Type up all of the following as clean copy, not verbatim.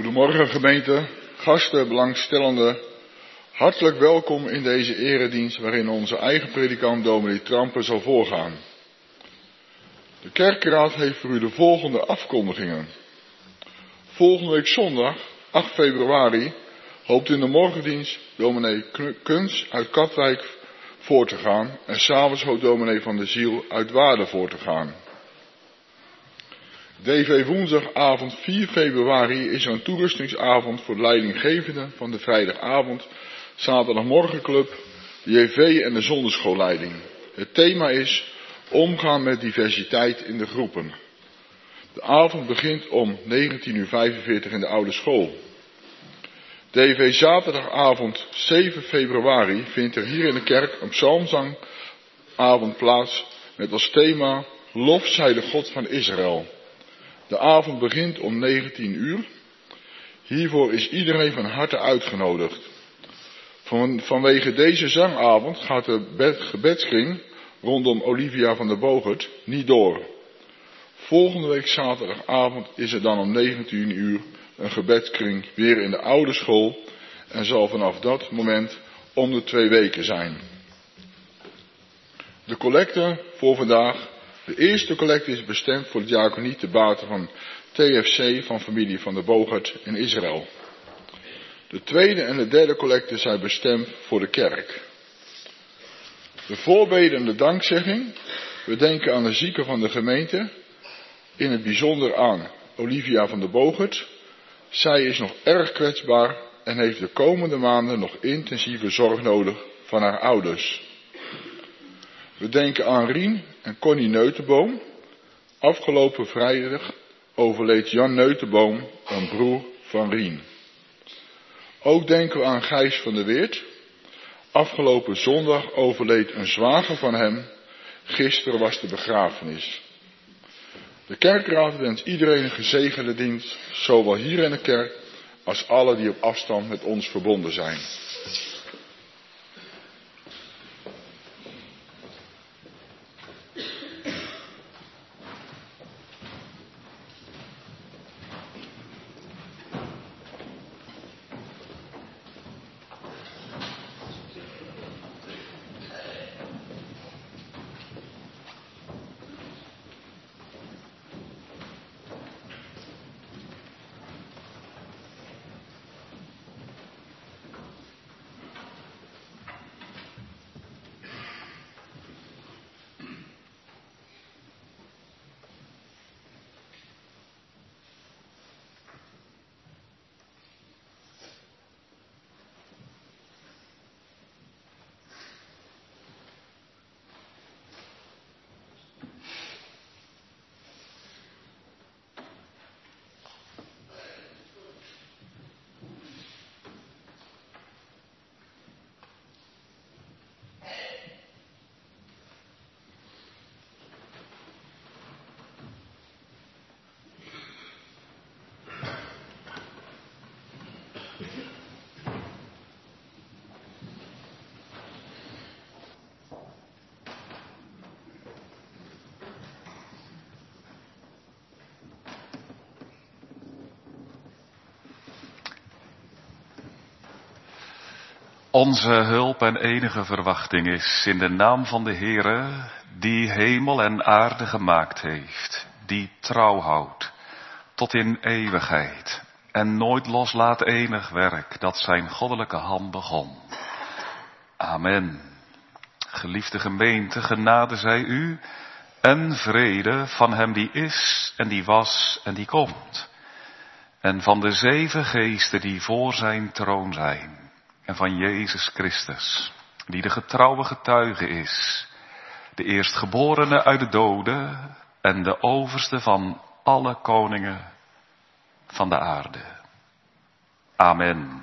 Goedemorgen gemeente, gasten, belangstellenden. Hartelijk welkom in deze eredienst waarin onze eigen predikant dominee Trampen zal voorgaan. De kerkraad heeft voor u de volgende afkondigingen. Volgende week zondag, 8 februari, hoopt in de morgendienst dominee Kuns uit Katwijk voor te gaan en 's avonds hoopt dominee van der Ziel uit Waarden voor te gaan. DV woensdagavond 4 februari is er een toerustingsavond voor de leidinggevenden van de vrijdagavond, zaterdagmorgenclub, de JV en de zonderschoolleiding. Het thema is omgaan met diversiteit in de groepen. De avond begint om 19:45 in de oude school. DV zaterdagavond 7 februari vindt er hier in de kerk een psalmzangavond plaats met als thema Lof zij de God van Israël. De avond begint om 19 uur. Hiervoor is iedereen van harte uitgenodigd. Vanwege deze zangavond gaat de gebedskring rondom Olivia van der Bogert niet door. Volgende week zaterdagavond is er dan om 19 uur een gebedskring weer in de oude school en zal vanaf dat moment om de 2 weken zijn. De collecte voor vandaag. De eerste collecte is bestemd voor het diaconie te baten van TFC van familie van der Bogert in Israël. De tweede en de derde collecte zijn bestemd voor de kerk. De voorbeden en de dankzegging. We denken aan de zieken van de gemeente. In het bijzonder aan Olivia van der Bogert. Zij is nog erg kwetsbaar en heeft de komende maanden nog intensieve zorg nodig van haar ouders. We denken aan Rien en Connie Neutenboom. Afgelopen vrijdag overleed Jan Neutenboom, een broer van Rien. Ook denken we aan Gijs van der Weert. Afgelopen zondag overleed een zwager van hem. Gisteren was de begrafenis. De kerkraad wenst iedereen een gezegende dienst, zowel hier in de kerk als alle die op afstand met ons verbonden zijn. Onze hulp en enige verwachting is in de naam van de Heere, die hemel en aarde gemaakt heeft, die trouw houdt tot in eeuwigheid en nooit loslaat enig werk dat zijn goddelijke hand begon. Amen. Geliefde gemeente, genade zij u en vrede van hem die is en die was en die komt. En van de 7 geesten die voor zijn troon zijn. En van Jezus Christus, die de getrouwe getuige is, de eerstgeborene uit de doden en de overste van alle koningen van de aarde. Amen.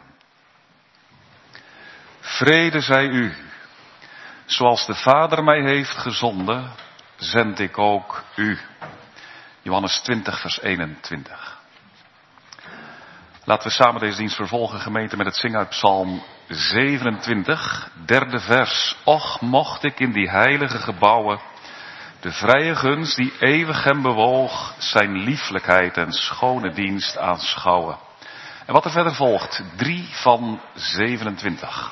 Vrede zij u. Zoals de Vader mij heeft gezonden, zend ik ook u. Johannes 20 vers 21. Laten we samen deze dienst vervolgen, gemeente, met het zingen uit Psalm 27, derde vers. Och, mocht ik in die heilige gebouwen de vrije gunst die eeuwig hem bewoog, zijn lieflijkheid en schone dienst aanschouwen. En wat er verder volgt, 3 van 27.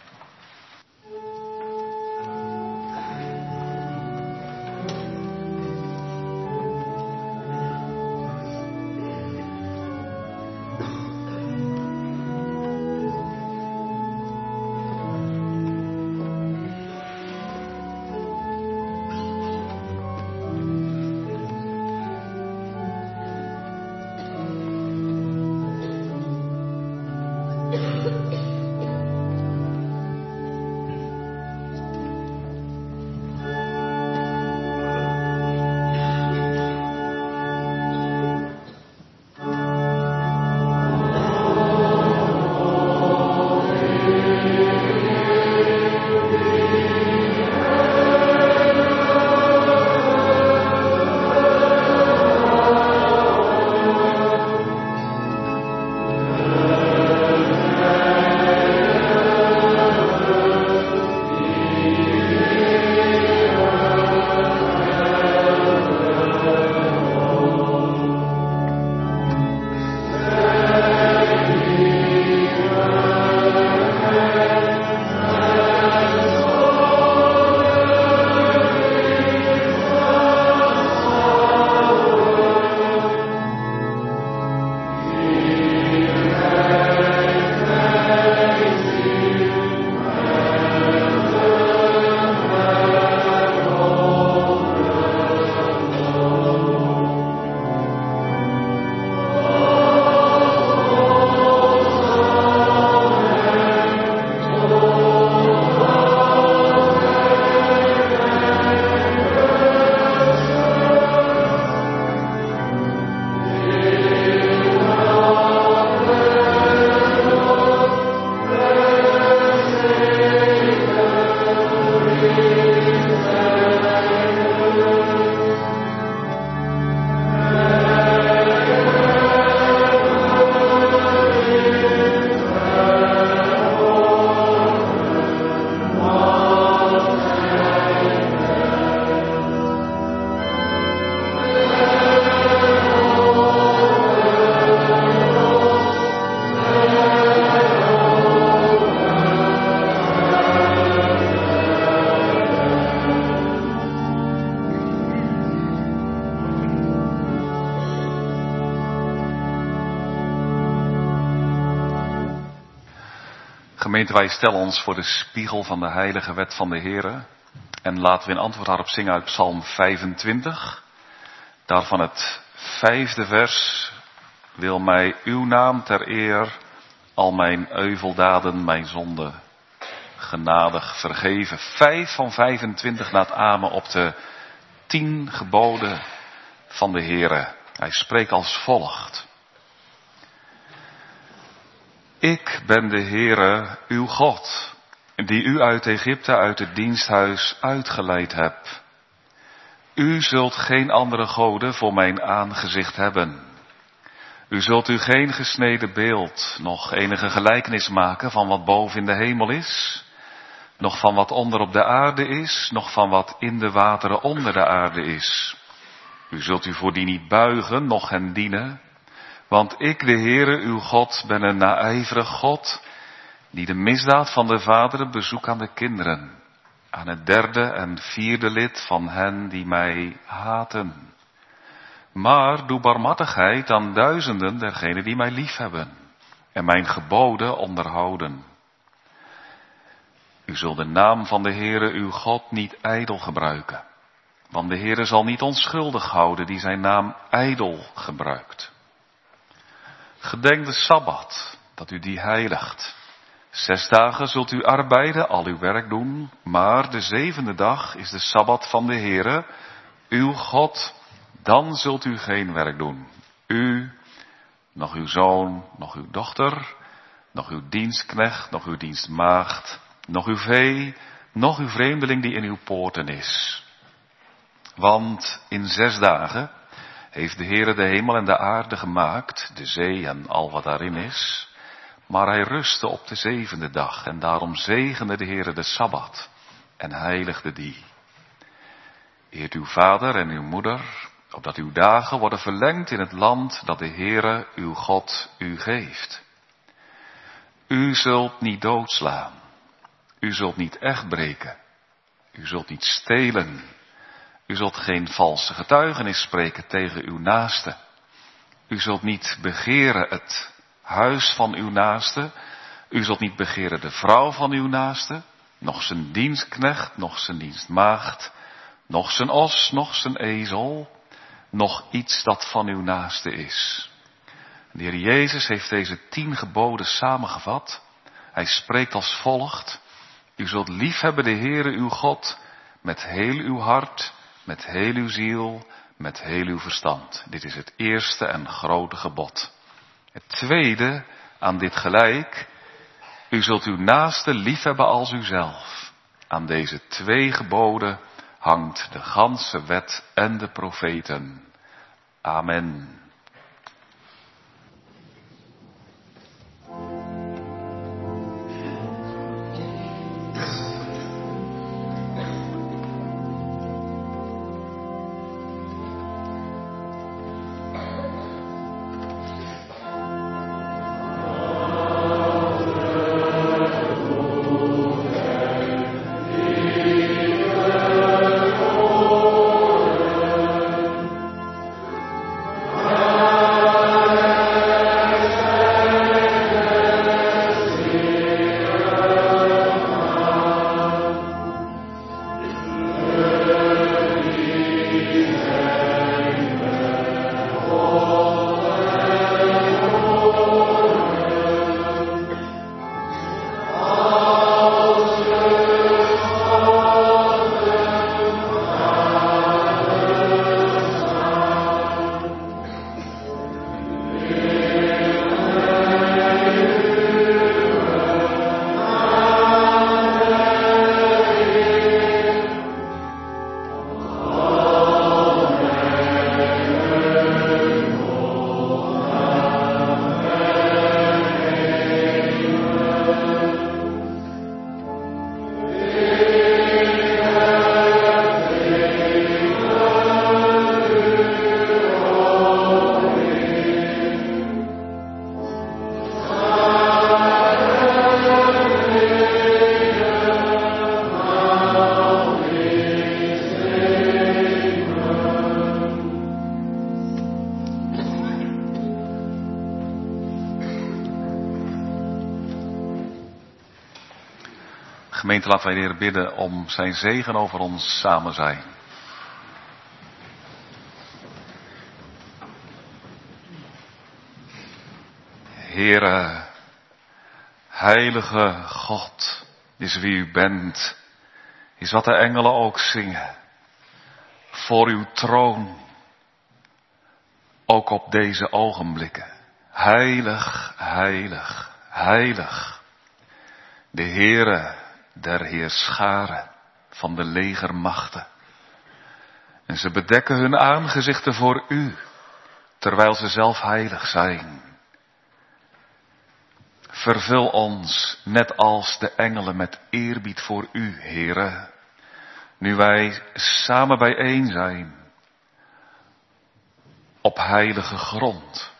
Gemeente, wij stellen ons voor de spiegel van de heilige wet van de Heere. En laten we in antwoord daarop zingen uit Psalm 25. Daarvan het 5e vers. Wil mij uw naam ter eer, al mijn euveldaden, mijn zonde, genadig vergeven. 5 van 25 laat amen op de 10 geboden van de Heere. Hij spreekt als volgt. Ik ben de Heere, uw God, die u uit Egypte, uit het diensthuis uitgeleid hebt. U zult geen andere goden voor mijn aangezicht hebben. U zult u geen gesneden beeld, nog enige gelijkenis maken van wat boven in de hemel is, nog van wat onder op de aarde is, nog van wat in de wateren onder de aarde is. U zult u voor die niet buigen, noch hen dienen. Want ik, de Heere, uw God, ben een naijverig God, die de misdaad van de vaderen bezoekt aan de kinderen, aan het 3e en 4e lid van hen die mij haten. Maar doe barmhartigheid aan duizenden dergenen die mij liefhebben en mijn geboden onderhouden. U zult de naam van de Heere, uw God, niet ijdel gebruiken, want de Heere zal niet onschuldig houden die zijn naam ijdel gebruikt. Gedenk de Sabbat, dat u die heiligt. 6 dagen zult u arbeiden, al uw werk doen, maar de 7e dag is de Sabbat van de Heere, uw God. Dan zult u geen werk doen. U, nog uw zoon, nog uw dochter, nog uw dienstknecht, nog uw dienstmaagd, nog uw vee, nog uw vreemdeling die in uw poorten is. Want in 6 dagen heeft de Heere de hemel en de aarde gemaakt, de zee en al wat daarin is. Maar hij rustte op de 7e dag en daarom zegende de Heere de Sabbat en heiligde die. Eert uw vader en uw moeder, opdat uw dagen worden verlengd in het land dat de Heere, uw God, u geeft. U zult niet doodslaan. U zult niet echt breken. U zult niet stelen. U zult geen valse getuigenis spreken tegen uw naaste. U zult niet begeren het huis van uw naaste. U zult niet begeren de vrouw van uw naaste, noch zijn dienstknecht, noch zijn dienstmaagd, noch zijn os, noch zijn ezel, noch iets dat van uw naaste is. De Heer Jezus heeft deze 10 geboden samengevat. Hij spreekt als volgt: u zult liefhebben de Heere uw God met heel uw hart, met heel uw ziel, met heel uw verstand. Dit is het eerste en grote gebod. Het tweede, aan dit gelijk: u zult uw naaste liefhebben als uzelf. Aan deze 2 geboden hangt de ganse wet en de profeten. Amen. Gemeente, laten wij de Heer bidden om zijn zegen over ons samen zijn. Heere, heilige God, is wie u bent, is wat de engelen ook zingen. Voor uw troon, ook op deze ogenblikken. Heilig, heilig, heilig. De Heere der heerscharen van de legermachten. En ze bedekken hun aangezichten voor u, terwijl ze zelf heilig zijn. Vervul ons, net als de engelen, met eerbied voor u, Heere, nu wij samen bijeen zijn, op heilige grond,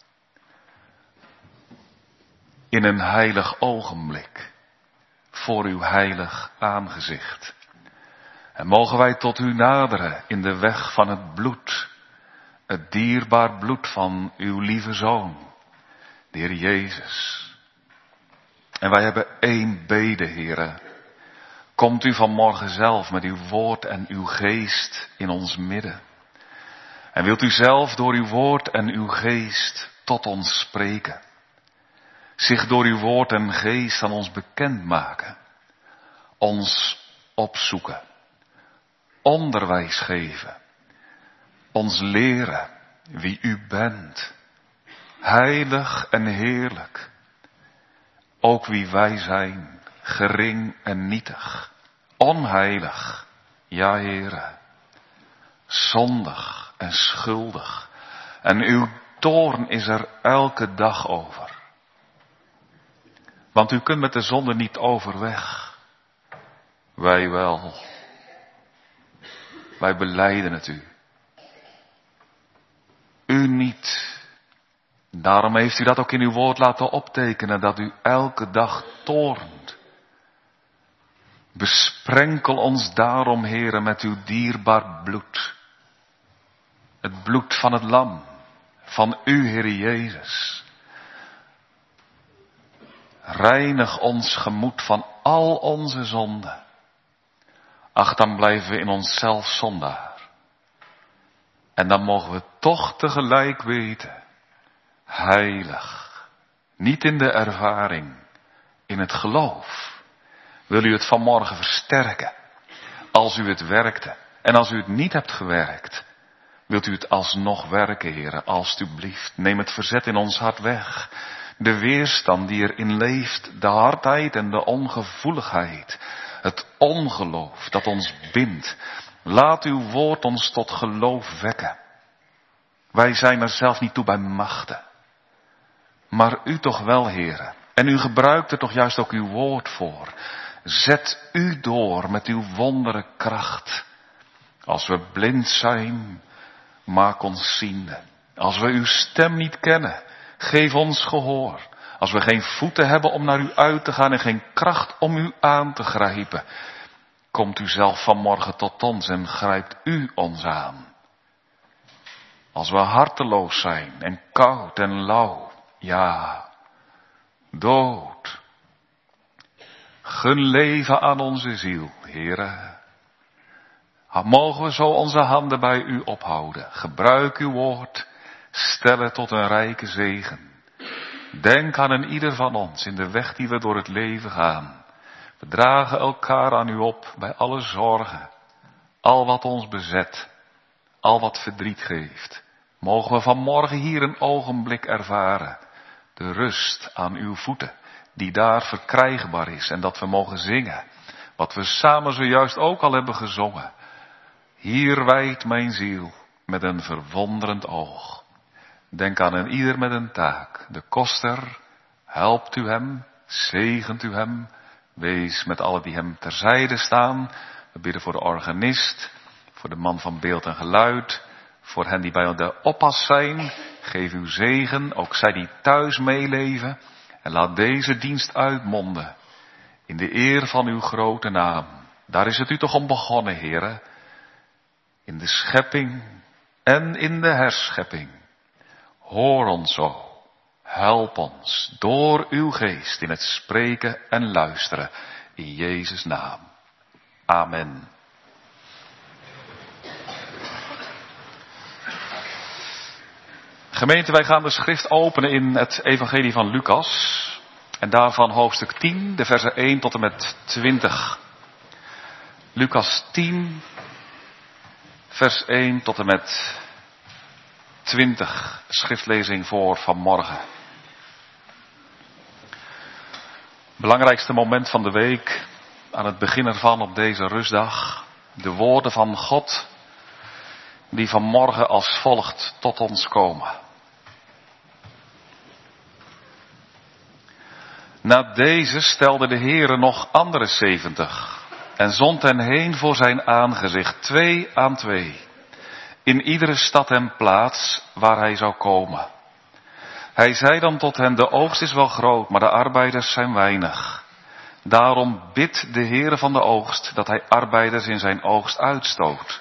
in een heilig ogenblik, voor uw heilig aangezicht. En mogen wij tot u naderen in de weg van het bloed, het dierbaar bloed van uw lieve Zoon, de Heer Jezus. En wij hebben één bede, Heere. Komt u vanmorgen zelf met uw woord en uw geest in ons midden. En wilt u zelf door uw woord en uw geest tot ons spreken. Zich door uw woord en geest aan ons bekendmaken. Ons opzoeken. Onderwijs geven. Ons leren wie u bent. Heilig en heerlijk. Ook wie wij zijn, gering en nietig, onheilig, ja Heere, zondig en schuldig. En uw toorn is er elke dag over. Want u kunt met de zonde niet overweg. Wij wel. Wij belijden het u. u niet. Daarom heeft u dat ook in uw woord laten optekenen, dat u elke dag toornt. Besprenkel ons daarom, Heere, met uw dierbaar bloed. Het bloed van het lam, van u, Heere Jezus. Reinig ons gemoed van al onze zonden. Ach, dan blijven we in onszelf zondaar. En dan mogen we toch tegelijk weten, heilig, niet in de ervaring, in het geloof. Wil u het vanmorgen versterken, als u het werkte. En als u het niet hebt gewerkt, wilt u het alsnog werken, Heere, alstublieft. Neem het verzet in ons hart weg. De weerstand die erin leeft, de hardheid en de ongevoeligheid. Het ongeloof dat ons bindt. Laat uw woord ons tot geloof wekken. Wij zijn er zelf niet toe bij machten. Maar u toch wel, Heere. En u gebruikt er toch juist ook uw woord voor. Zet u door met uw wondere kracht. Als we blind zijn, maak ons ziende. Als we uw stem niet kennen, geef ons gehoor. Als we geen voeten hebben om naar u uit te gaan en geen kracht om u aan te grijpen, komt u zelf vanmorgen tot ons en grijpt u ons aan. Als we harteloos zijn en koud en lauw, ja, dood. Gun leven aan onze ziel, Heere. Mogen we zo onze handen bij u ophouden. Gebruik uw woord, stel het tot een rijke zegen. Denk aan een ieder van ons in de weg die we door het leven gaan. We dragen elkaar aan u op bij alle zorgen. Al wat ons bezet, al wat verdriet geeft. Mogen we vanmorgen hier een ogenblik ervaren. De rust aan uw voeten, die daar verkrijgbaar is. En dat we mogen zingen, wat we samen zojuist ook al hebben gezongen. Hier wijdt mijn ziel met een verwonderend oog. Denk aan een ieder met een taak. De koster, helpt u hem, zegent u hem. Wees met allen die hem terzijde staan. We bidden voor de organist, voor de man van beeld en geluid. Voor hen die bij de oppas zijn, geef uw zegen, ook zij die thuis meeleven. En laat deze dienst uitmonden in de eer van uw grote naam. Daar is het u toch om begonnen, Heere. In de schepping en in de herschepping. Hoor ons zo. Help ons door uw geest in het spreken en luisteren. In Jezus' naam. Amen. Gemeente, wij gaan de schrift openen in het evangelie van Lucas. En daarvan hoofdstuk 10, de versen 1 tot en met 20. Lucas 10, vers 1 tot en met 20. Schriftlezing voor vanmorgen. Belangrijkste moment van de week. Aan het begin ervan op deze rustdag. De woorden van God die vanmorgen als volgt tot ons komen. Na deze stelde de Heere nog andere 70 en zond hen heen voor zijn aangezicht, 2 aan 2, in iedere stad en plaats waar hij zou komen. Hij zei dan tot hen, de oogst is wel groot, maar de arbeiders zijn weinig. Daarom bidt de Heere van de oogst dat hij arbeiders in zijn oogst uitstoot.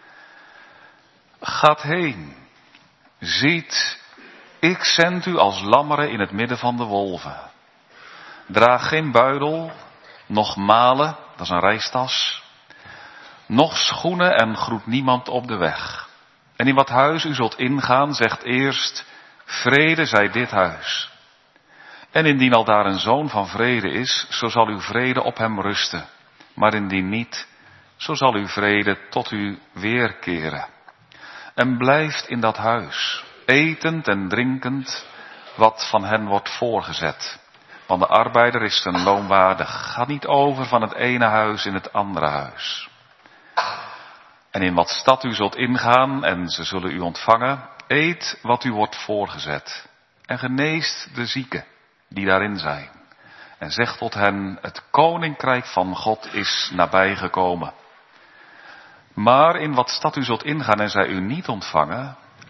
Gaat heen, ziet, ik zend u als lammeren in het midden van de wolven. Draag geen buidel, noch malen, dat is een reistas, noch schoenen en groet niemand op de weg. En in wat huis u zult ingaan, zegt eerst, vrede zij dit huis. En indien al daar een zoon van vrede is, zo zal uw vrede op hem rusten. Maar indien niet, zo zal uw vrede tot u weerkeren. En blijft in dat huis, etend en drinkend, wat van hen wordt voorgezet. Want de arbeider is zijn loon waardig. Ga niet over van het ene huis in het andere huis. En in wat stad u zult ingaan en ze zullen u ontvangen, eet wat u wordt voorgezet. En geneest de zieken die daarin zijn. En zegt tot hen, het koninkrijk van God is nabijgekomen. Maar in wat stad u zult ingaan en zij u niet ontvangen,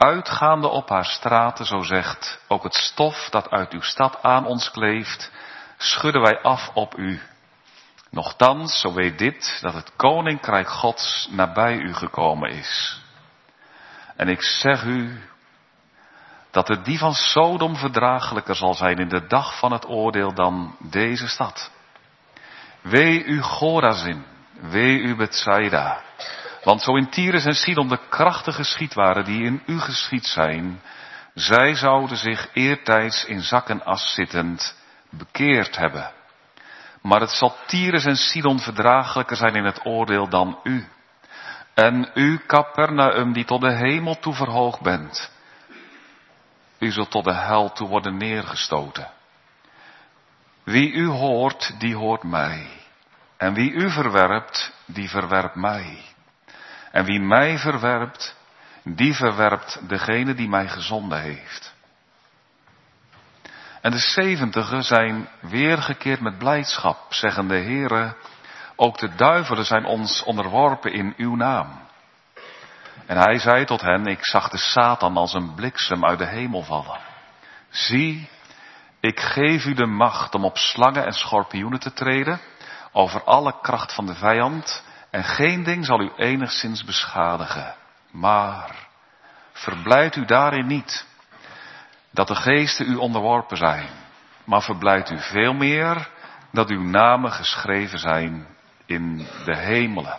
uitgaande op haar straten, zo zegt, ook het stof dat uit uw stad aan ons kleeft, schudden wij af op u. Nochtans, zo weet dit, dat het koninkrijk Gods nabij u gekomen is. En ik zeg u, dat het die van Sodom verdraaglijker zal zijn in de dag van het oordeel dan deze stad. Wee u Chorazin, wee u Bethsaida. Want zo in Tyrus en Sidon de krachtige geschied waren die in u geschied zijn, zij zouden zich eertijds in zak en as zittend bekeerd hebben. Maar het zal Tyrus en Sidon verdraaglijker zijn in het oordeel dan u. En u, Capernaum, die tot de hemel toe verhoogd bent, u zult tot de hel toe worden neergestoten. Wie u hoort, die hoort mij. En wie u verwerpt, die verwerpt mij. En wie mij verwerpt, die verwerpt degene die mij gezonden heeft. En de 70 zijn weergekeerd met blijdschap, zeggende: Heere, ook de duivelen zijn ons onderworpen in uw naam. En hij zei tot hen: ik zag de Satan als een bliksem uit de hemel vallen. Zie, ik geef u de macht om op slangen en schorpioenen te treden, over alle kracht van de vijand, en geen ding zal u enigszins beschadigen. Maar verblijd u daarin niet, dat de geesten u onderworpen zijn, maar verblijd u veel meer, dat uw namen geschreven zijn in de hemelen.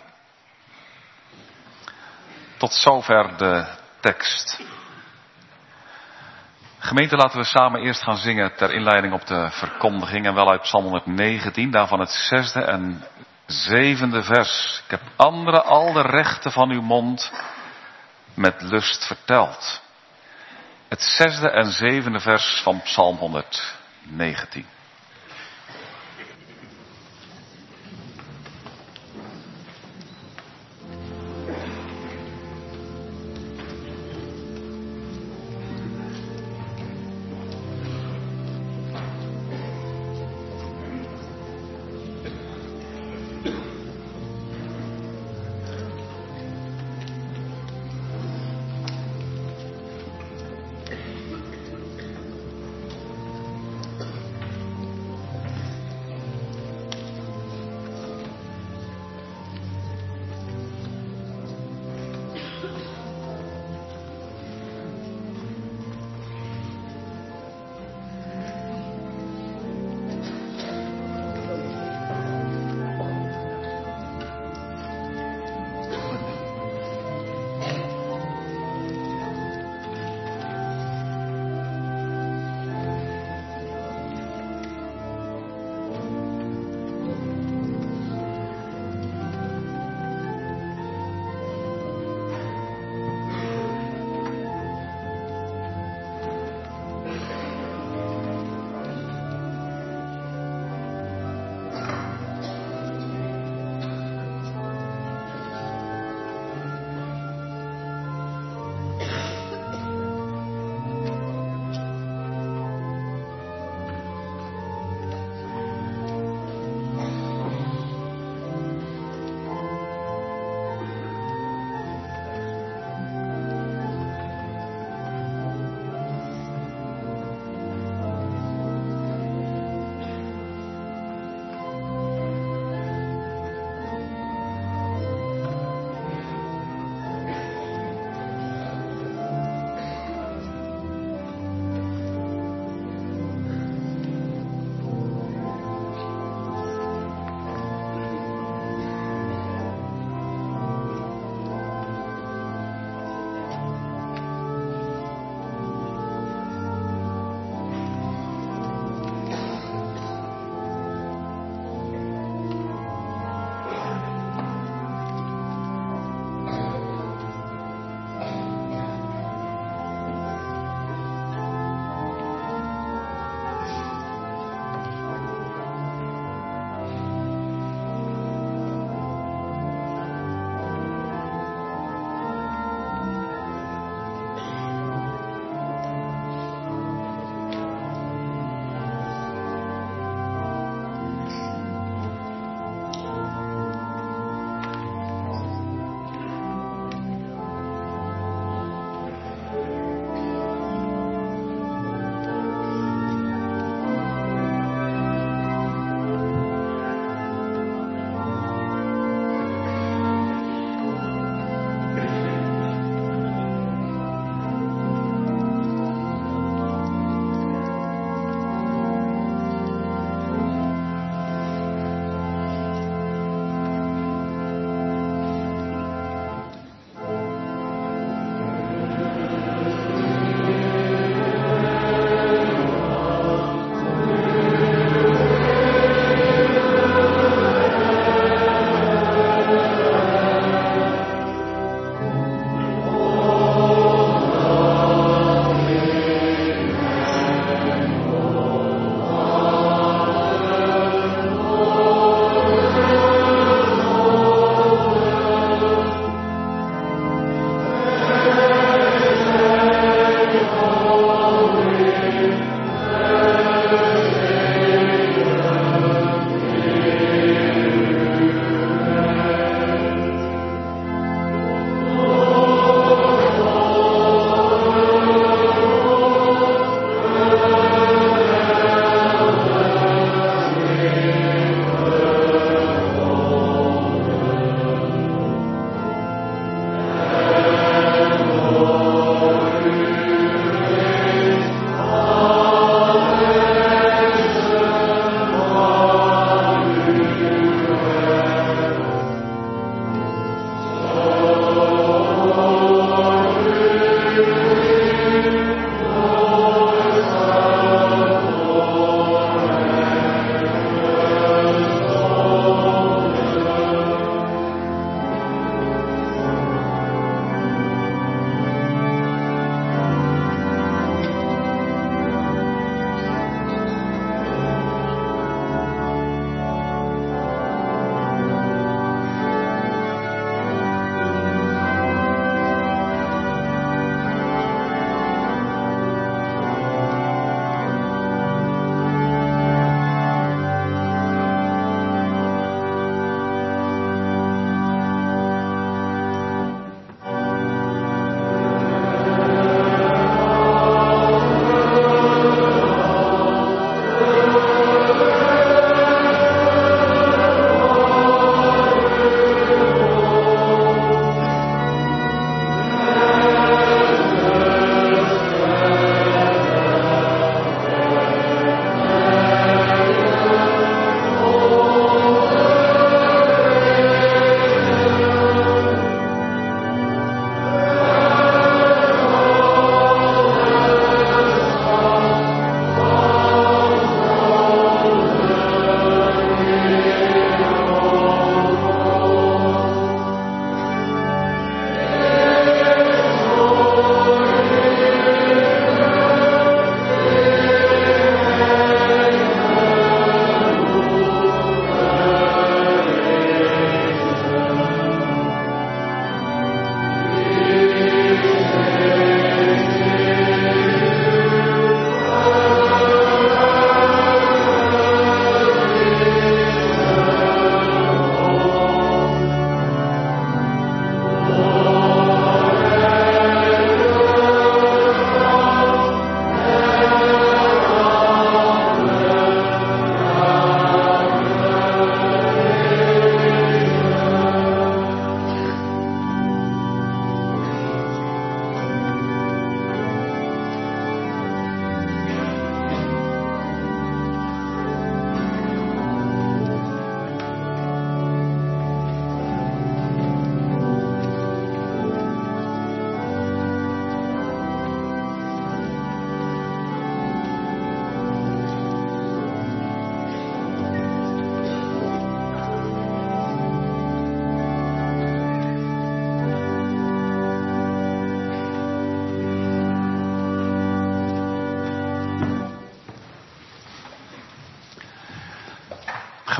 Tot zover de tekst. Gemeente, laten we samen eerst gaan zingen ter inleiding op de verkondiging, en wel uit Psalm 119, daarvan het 6e en 7e vers. Ik heb anderen al de rechten van uw mond met lust verteld. Het 6e en 7e vers van Psalm 119.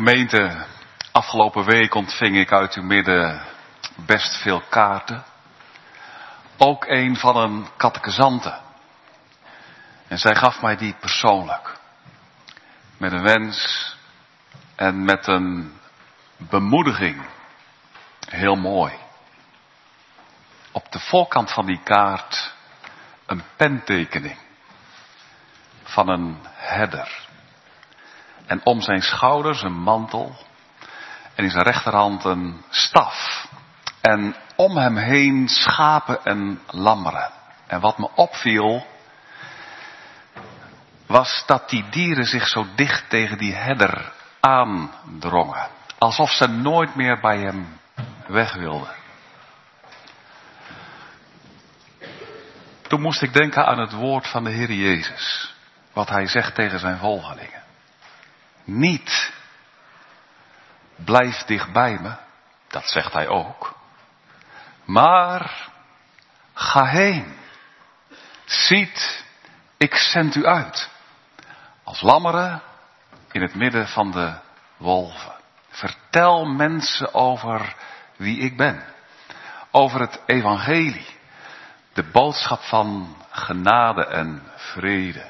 Gemeente, afgelopen week ontving ik uit uw midden best veel kaarten. Ook een van een catechizante. En zij gaf mij die persoonlijk. Met een wens en met een bemoediging. Heel mooi. Op de voorkant van die kaart een pentekening van een herder. En om zijn schouders een mantel. En in zijn rechterhand een staf. En om hem heen schapen en lammeren. En wat me opviel, was dat die dieren zich zo dicht tegen die herder aandrongen. Alsof ze nooit meer bij hem weg wilden. Toen moest ik denken aan het woord van de Heer Jezus. Wat hij zegt tegen zijn volgelingen. Niet, blijf dicht bij me, dat zegt hij ook. Maar, ga heen. Ziet, ik zend u uit. Als lammeren in het midden van de wolven. Vertel mensen over wie ik ben. Over het evangelie. De boodschap van genade en vrede.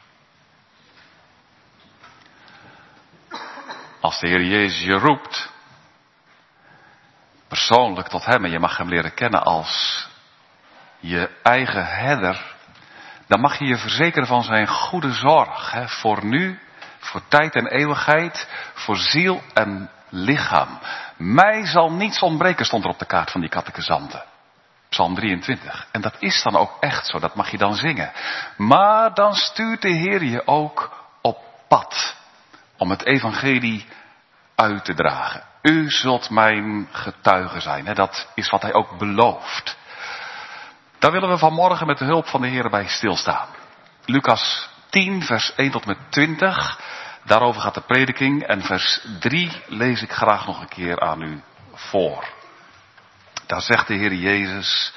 Als de Heer Jezus je roept, persoonlijk tot hem, en je mag hem leren kennen als je eigen herder, dan mag je je verzekeren van zijn goede zorg. Hè, voor nu, voor tijd en eeuwigheid, voor ziel en lichaam. Mij zal niets ontbreken, stond er op de kaart van die catechizanten. Psalm 23. En dat is dan ook echt zo, dat mag je dan zingen. Maar dan stuurt de Heer je ook op pad. Om het evangelie uit te dragen. U zult mijn getuige zijn. Hè? Dat is wat hij ook belooft. Daar willen we vanmorgen met de hulp van de Heer bij stilstaan. Lucas 10 vers 1 tot en met 20. Daarover gaat de prediking. En vers 3 lees ik graag nog een keer aan u voor. Daar zegt de Heer Jezus.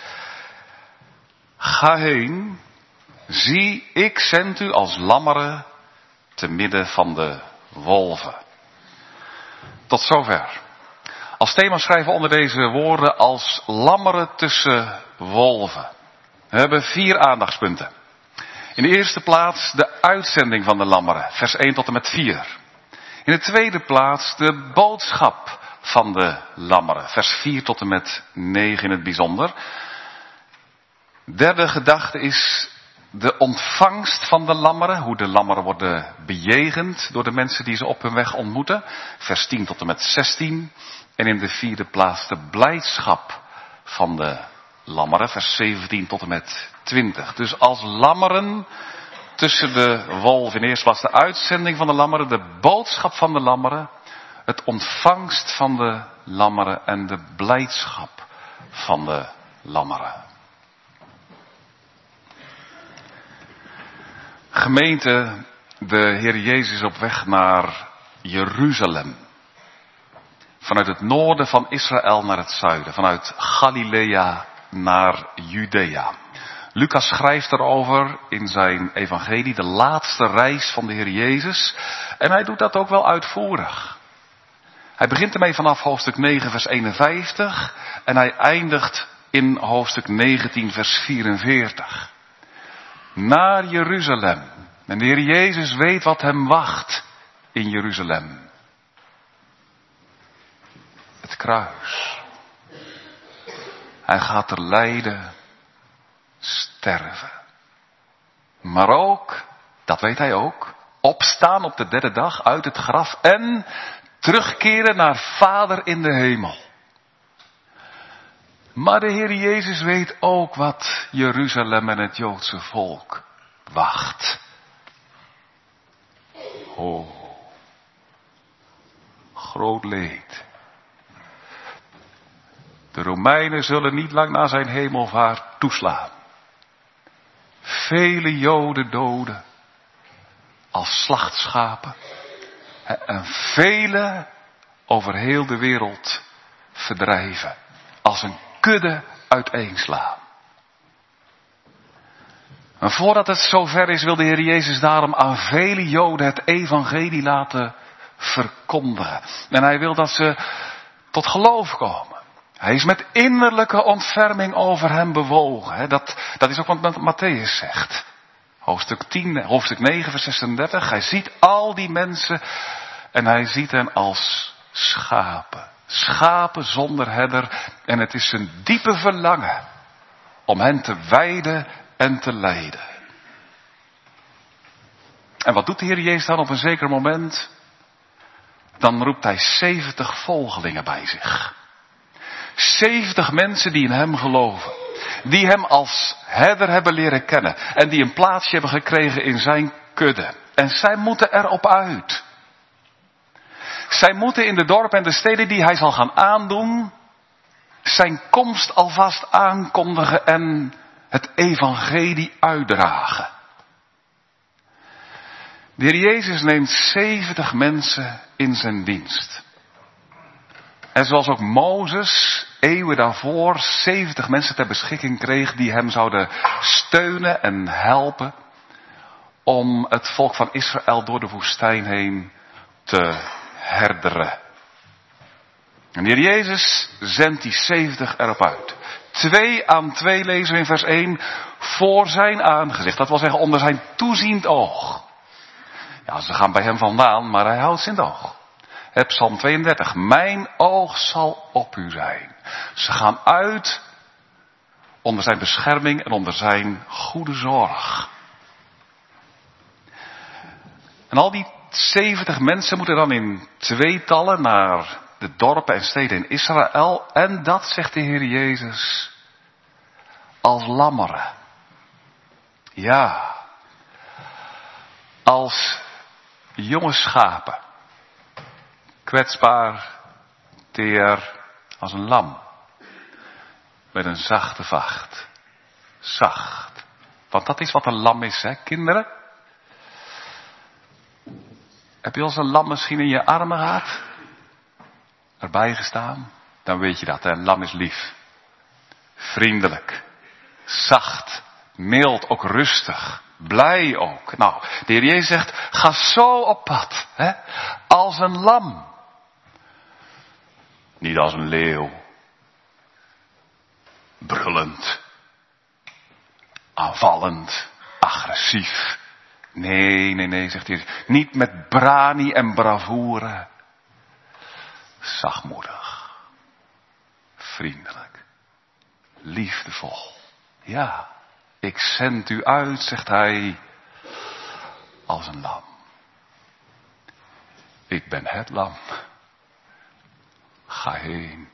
Ga heen. Zie, ik zend u als lammeren te midden van de wolven. Tot zover. Als thema schrijven we onder deze woorden als lammeren tussen wolven. We hebben 4 aandachtspunten. In de eerste plaats de uitzending van de lammeren, vers 1 tot en met 4. In de tweede plaats de boodschap van de lammeren, vers 4 tot en met 9 in het bijzonder. Derde gedachte is de ontvangst van de lammeren, hoe de lammeren worden bejegend door de mensen die ze op hun weg ontmoeten. Vers 10 tot en met 16. En in de vierde plaats de blijdschap van de lammeren, vers 17 tot en met 20. Dus als lammeren tussen de wolven, in eerste plaats de uitzending van de lammeren, de boodschap van de lammeren, het ontvangst van de lammeren en de blijdschap van de lammeren. Gemeente, de Heer Jezus is op weg naar Jeruzalem. Vanuit het noorden van Israël naar het zuiden. Vanuit Galilea naar Judea. Lucas schrijft erover in zijn evangelie, de laatste reis van de Heer Jezus. En hij doet dat ook wel uitvoerig. Hij begint ermee vanaf hoofdstuk 9 vers 51. En hij eindigt in hoofdstuk 19 vers 44. Naar Jeruzalem. En de Heer Jezus weet wat hem wacht in Jeruzalem. Het kruis. Hij gaat er lijden, sterven. Maar ook, dat weet hij ook, opstaan op de derde dag uit het graf en terugkeren naar Vader in de hemel. Maar de Heer Jezus weet ook wat Jeruzalem en het Joodse volk wacht. Oh, groot leed. De Romeinen zullen niet lang na zijn hemelvaart toeslaan. Vele Joden doden als slachtschapen. En vele over heel de wereld verdrijven. Als een kudde uiteenslaan. En voordat het zover is, wil de Heer Jezus daarom aan vele Joden het evangelie laten verkondigen. En hij wil dat ze tot geloof komen. Hij is met innerlijke ontferming over hem bewogen. Dat is ook wat Matthäus zegt. Hoofdstuk 9, vers 36. Hij ziet al die mensen en hij ziet hen als schapen. Schapen zonder herder. En het is zijn diepe verlangen om hen te weiden en te leiden. En wat doet de Heer Jezus dan op een zeker moment? Dan roept hij 70 volgelingen bij zich. 70 mensen die in hem geloven. Die hem als herder hebben leren kennen. En die een plaatsje hebben gekregen in zijn kudde. En zij moeten erop uit. Zij moeten in de dorpen en de steden die hij zal gaan aandoen, zijn komst alvast aankondigen en het evangelie uitdragen. De Heer Jezus neemt 70 mensen in zijn dienst. En zoals ook Mozes eeuwen daarvoor 70 mensen ter beschikking kreeg die hem zouden steunen en helpen om het volk van Israël door de woestijn heen te herderen. En de Heer Jezus zendt die 70 erop uit. 2 aan 2 lezen we in vers 1 voor zijn aangezicht. Dat wil zeggen onder zijn toeziend oog. Ja, ze gaan bij hem vandaan, maar hij houdt ze in het oog. Psalm 32. Mijn oog zal op u zijn. Ze gaan uit onder zijn bescherming en onder zijn goede zorg. En al die 70 mensen moeten dan in tweetallen naar de dorpen en steden in Israël. En dat, zegt de Heer Jezus, als lammeren. Ja, als jonge schapen. Kwetsbaar, teer, als een lam. Met een zachte vacht. Zacht. Want dat is wat een lam is, hè, kinderen? Heb je al eens een lam misschien in je armen gehad? Erbij gestaan? Dan weet je dat, hè? Een lam is lief. Vriendelijk. Zacht. Mild, ook rustig. Blij ook. Nou, de Heer Jezus zegt, ga zo op pad. Hè? Als een lam. Niet als een leeuw. Brullend. Aanvallend. Agressief. Nee, zegt hij. Niet met brani en bravoure. Zachtmoedig. Vriendelijk. Liefdevol. Ja, ik zend u uit, zegt hij, als een lam. Ik ben het lam. Ga heen.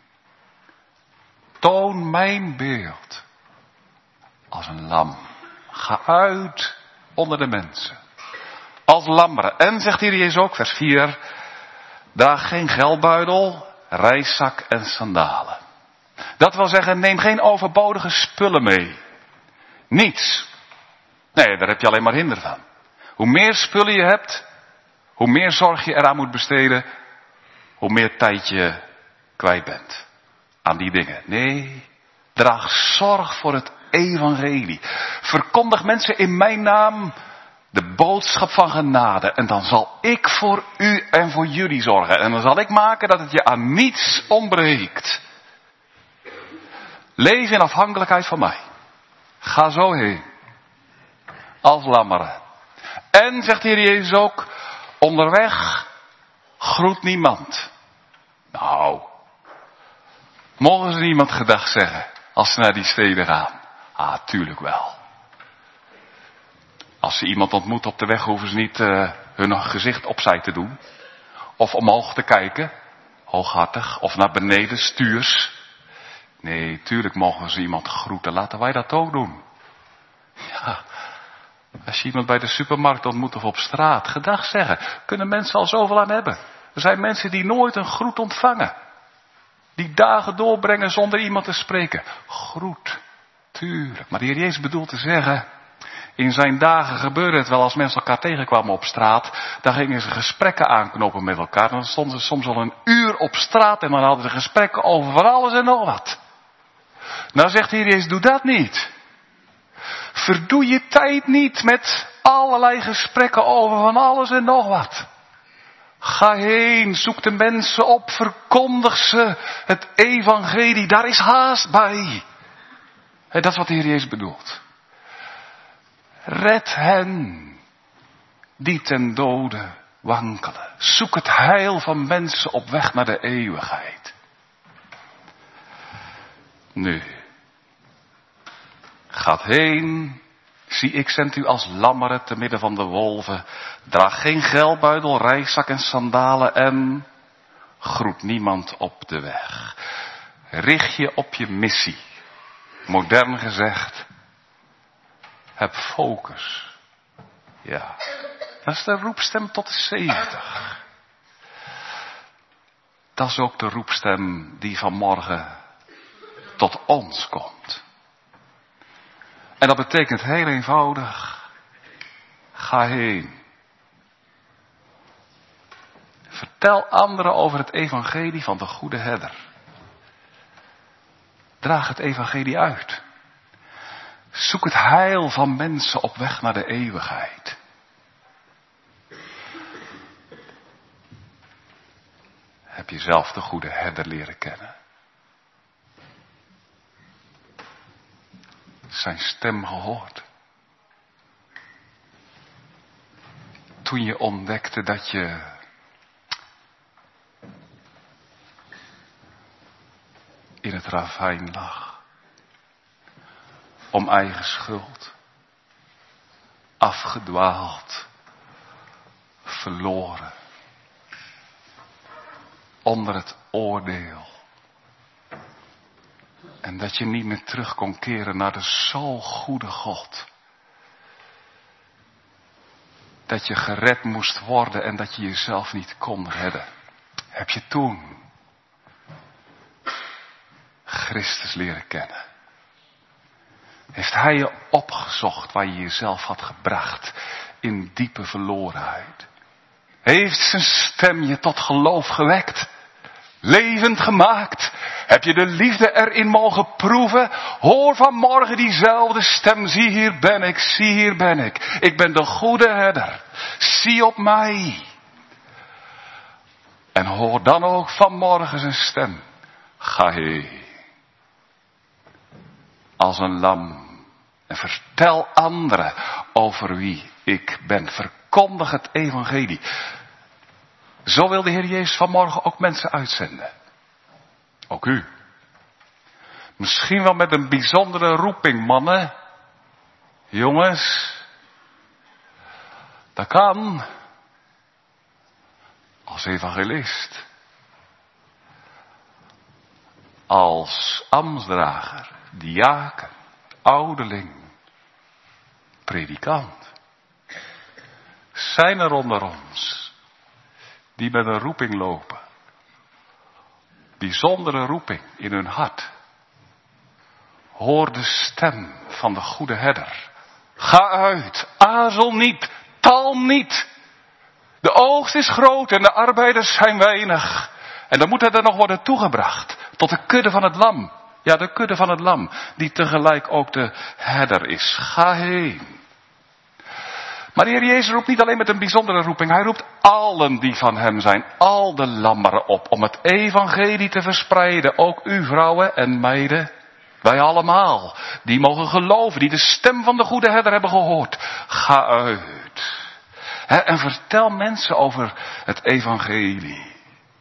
Toon mijn beeld. Als een lam. Ga uit onder de mensen. Als lammeren. En, zegt hier Jezus ook, vers 4. Draag geen geldbuidel, reiszak en sandalen. Dat wil zeggen, neem geen overbodige spullen mee. Niets. Nee, daar heb je alleen maar hinder van. Hoe meer spullen je hebt, hoe meer zorg je eraan moet besteden, hoe meer tijd je kwijt bent aan die dingen. Nee, draag zorg voor het evangelie. Verkondig mensen in mijn naam de boodschap van genade. En dan zal ik voor u en voor jullie zorgen. En dan zal ik maken dat het je aan niets ontbreekt. Leef in afhankelijkheid van mij. Ga zo heen. Als lammeren. En, zegt de Heer Jezus ook, onderweg groet niemand. Nou, mogen ze niemand gedag zeggen als ze naar die steden gaan? Ah, tuurlijk wel. Als ze iemand ontmoeten op de weg, hoeven ze niet hun gezicht opzij te doen. Of omhoog te kijken, hooghartig, of naar beneden, stuurs. Nee, tuurlijk mogen ze iemand groeten. Laten wij dat ook doen. Ja, als je iemand bij de supermarkt ontmoet of op straat, gedag zeggen. Kunnen mensen al zoveel aan hebben. Er zijn mensen die nooit een groet ontvangen. Die dagen doorbrengen zonder iemand te spreken. Groet, tuurlijk. Maar de Heer Jezus bedoelt te zeggen, in zijn dagen gebeurde het wel als mensen elkaar tegenkwamen op straat. Dan gingen ze gesprekken aanknopen met elkaar. Dan stonden ze soms al een uur op straat en dan hadden ze gesprekken over van alles en nog wat. Nou, zegt de Heer Jezus, doe dat niet. Verdoe je tijd niet met allerlei gesprekken over van alles en nog wat. Ga heen, zoek de mensen op, verkondig ze het evangelie. Daar is haast bij. Dat is wat de Heer Jezus bedoelt. Red hen die ten dode wankelen. Zoek het heil van mensen op weg naar de eeuwigheid. Nu, gaat heen. Zie, ik zend u als lammeren te midden van de wolven. Draag geen geldbuidel, reiszak en sandalen en groet niemand op de weg. Richt je op je missie. Modern gezegd, heb focus. Ja, dat is de roepstem tot de 70. Dat is ook de roepstem die vanmorgen tot ons komt. En dat betekent heel eenvoudig, ga heen. Vertel anderen over het evangelie van de goede herder. Draag het evangelie uit. Zoek het heil van mensen op weg naar de eeuwigheid. Heb je zelf de goede herder leren kennen? Zijn stem gehoord? Toen je ontdekte dat je in het ravijn lag. Om eigen schuld. Afgedwaald. Verloren. Onder het oordeel. En dat je niet meer terug kon keren naar de zo goede God. Dat je gered moest worden en dat je jezelf niet kon redden. Heb je toen Christus leren kennen? Heeft Hij je opgezocht waar je jezelf had gebracht in diepe verlorenheid? Heeft zijn stem je tot geloof gewekt? Levend gemaakt? Heb je de liefde erin mogen proeven? Hoor vanmorgen diezelfde stem. Zie, hier ben ik, zie, hier ben ik. Ik ben de goede herder. Zie op mij. En hoor dan ook vanmorgen zijn stem. Ga heen. Als een lam. En vertel anderen over wie ik ben. Verkondig het evangelie. Zo wil de Heer Jezus vanmorgen ook mensen uitzenden. Ook u. Misschien wel met een bijzondere roeping, mannen. Jongens. Dat kan. Als evangelist. Als ambtsdrager. Diaken. Ouderling. Predikant. Zijn er onder ons die met een roeping lopen. Bijzondere roeping in hun hart. Hoor de stem van de goede herder. Ga uit, aarzel niet, talm niet. De oogst is groot en de arbeiders zijn weinig. En dan moet er nog worden toegebracht tot de kudde van het lam. Ja, de kudde van het lam, die tegelijk ook de herder is. Ga heen. Maar de Heer Jezus roept niet alleen met een bijzondere roeping. Hij roept allen die van hem zijn, al de lammeren op, om het evangelie te verspreiden. Ook u vrouwen en meiden, wij allemaal, die mogen geloven, die de stem van de goede herder hebben gehoord. Ga uit. En vertel mensen over het evangelie.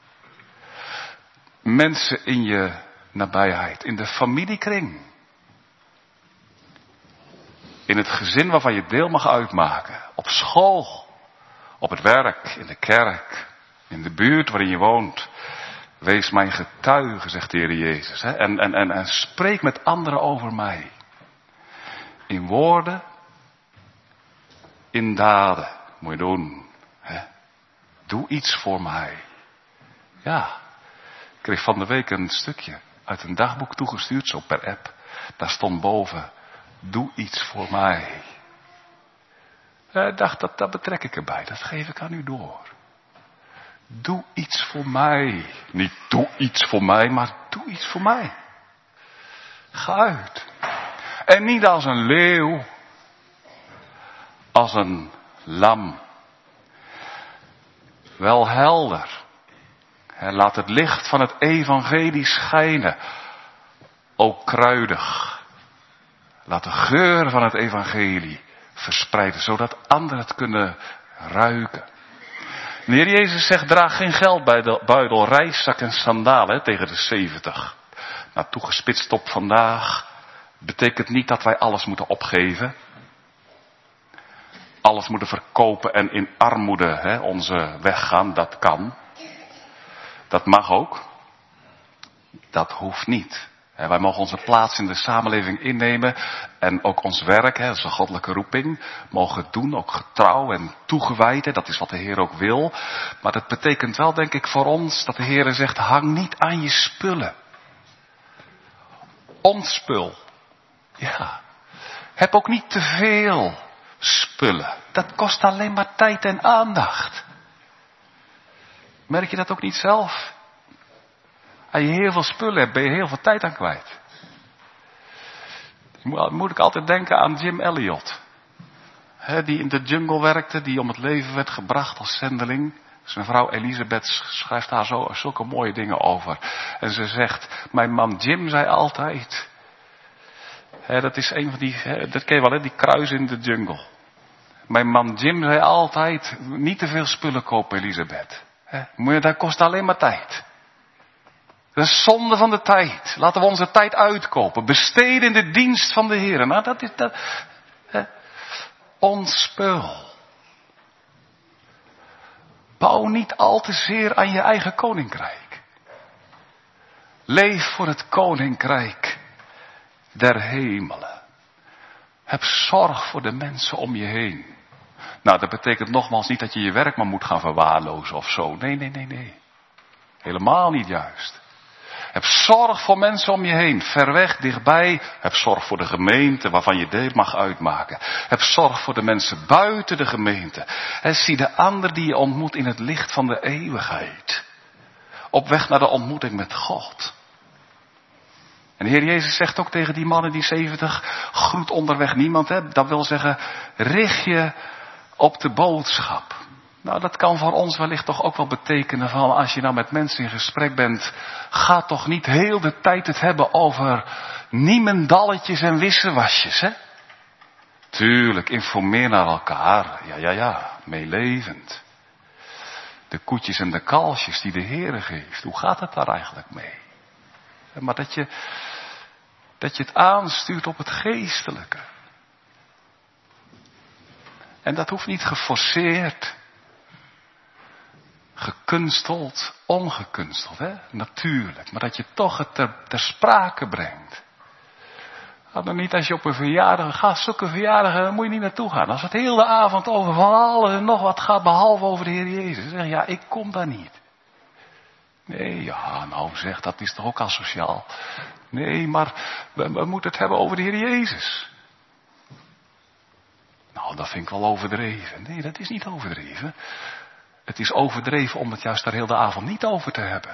Mensen in je nabijheid, in de familiekring. In het gezin waarvan je deel mag uitmaken. Op school. Op het werk. In de kerk. In de buurt waarin je woont. Wees mijn getuige, zegt de Heer Jezus. En spreek met anderen over mij. In woorden. In daden. Moet je doen. Doe iets voor mij. Ja. Ik kreeg van de week een stukje uit een dagboek toegestuurd. Zo per app. Daar stond boven. Doe iets voor mij. Ik dacht, dat betrek ik erbij. Dat geef ik aan u door. Doe iets voor mij. Niet doe iets voor mij, maar doe iets voor mij. Ga uit. En niet als een leeuw. Als een lam. wel helder. Laat het licht van het evangelie schijnen. Ook kruidig. Laat de geur van het evangelie verspreiden, zodat anderen het kunnen ruiken. De Heer Jezus zegt, draag geen geldbuidel, reiszak en sandalen tegen de 70. Nou, toegespitst op vandaag betekent niet dat wij alles moeten opgeven. Alles moeten verkopen en in armoede onze weg gaan, dat kan. Dat mag ook. Dat hoeft niet. Wij mogen onze plaats in de samenleving innemen en ook ons werk, dat is een goddelijke roeping, mogen doen, ook getrouw en toegewijd. Dat is wat de Heer ook wil. Maar dat betekent wel, denk ik, voor ons dat de Heer zegt, hang niet aan je spullen. Ontspul. Ja. Heb ook niet te veel spullen. Dat kost alleen maar tijd en aandacht. Merk je dat ook niet zelf? Als je heel veel spullen hebt, ben je heel veel tijd aan kwijt. Moet ik altijd denken aan Jim Elliot. Die in de jungle werkte, die om het leven werd gebracht als zendeling. Zijn vrouw Elisabeth schrijft daar zulke mooie dingen over. En ze zegt, mijn man Jim zei altijd. Dat is een van die, dat ken je wel, die kruis in de jungle. Mijn man Jim zei altijd, niet te veel spullen kopen, Elisabeth. Dat kost alleen maar tijd. Dat is zonde van de tijd. Laten we onze tijd uitkopen. Besteden in de dienst van de Heer. Nou, dat is dat. Ontspul. Bouw niet al te zeer aan je eigen koninkrijk. Leef voor het koninkrijk der hemelen. Heb zorg voor de mensen om je heen. Nou, dat betekent nogmaals niet dat je je werk maar moet gaan verwaarlozen of zo. Nee. Helemaal niet juist. Heb zorg voor mensen om je heen, ver weg, dichtbij. Heb zorg voor de gemeente waarvan je deel mag uitmaken. Heb zorg voor de mensen buiten de gemeente. En zie de ander die je ontmoet in het licht van de eeuwigheid. Op weg naar de ontmoeting met God. En de Heer Jezus zegt ook tegen die mannen, die 70, groet onderweg niemand. Dat wil zeggen, richt je op de boodschap. Nou, dat kan voor ons wellicht toch ook wel betekenen van als je nou met mensen in gesprek bent, ga toch niet heel de tijd het hebben over niemendalletjes en wissewasjes, Tuurlijk, informeer naar elkaar. Ja, meelevend. De koetjes en de kalfjes die de Heere geeft, hoe gaat het daar eigenlijk mee? Maar dat je het aanstuurt op het geestelijke. En dat hoeft niet geforceerd. Gekunsteld, ongekunsteld, natuurlijk. Maar dat je toch het ter sprake brengt. Dan niet als je op een verjaardag gaat, zulke verjaardagen, daar moet je niet naartoe gaan. Als het heel de avond over van alles en nog wat gaat, behalve over de Heer Jezus. Dan zeg je, ja, ik kom daar niet. Nee, ja, nou zeg, dat is toch ook asociaal. Nee, maar we moeten het hebben over de Heer Jezus. Nou, dat vind ik wel overdreven. Nee, dat is niet overdreven. Het is overdreven om het juist daar heel de avond niet over te hebben.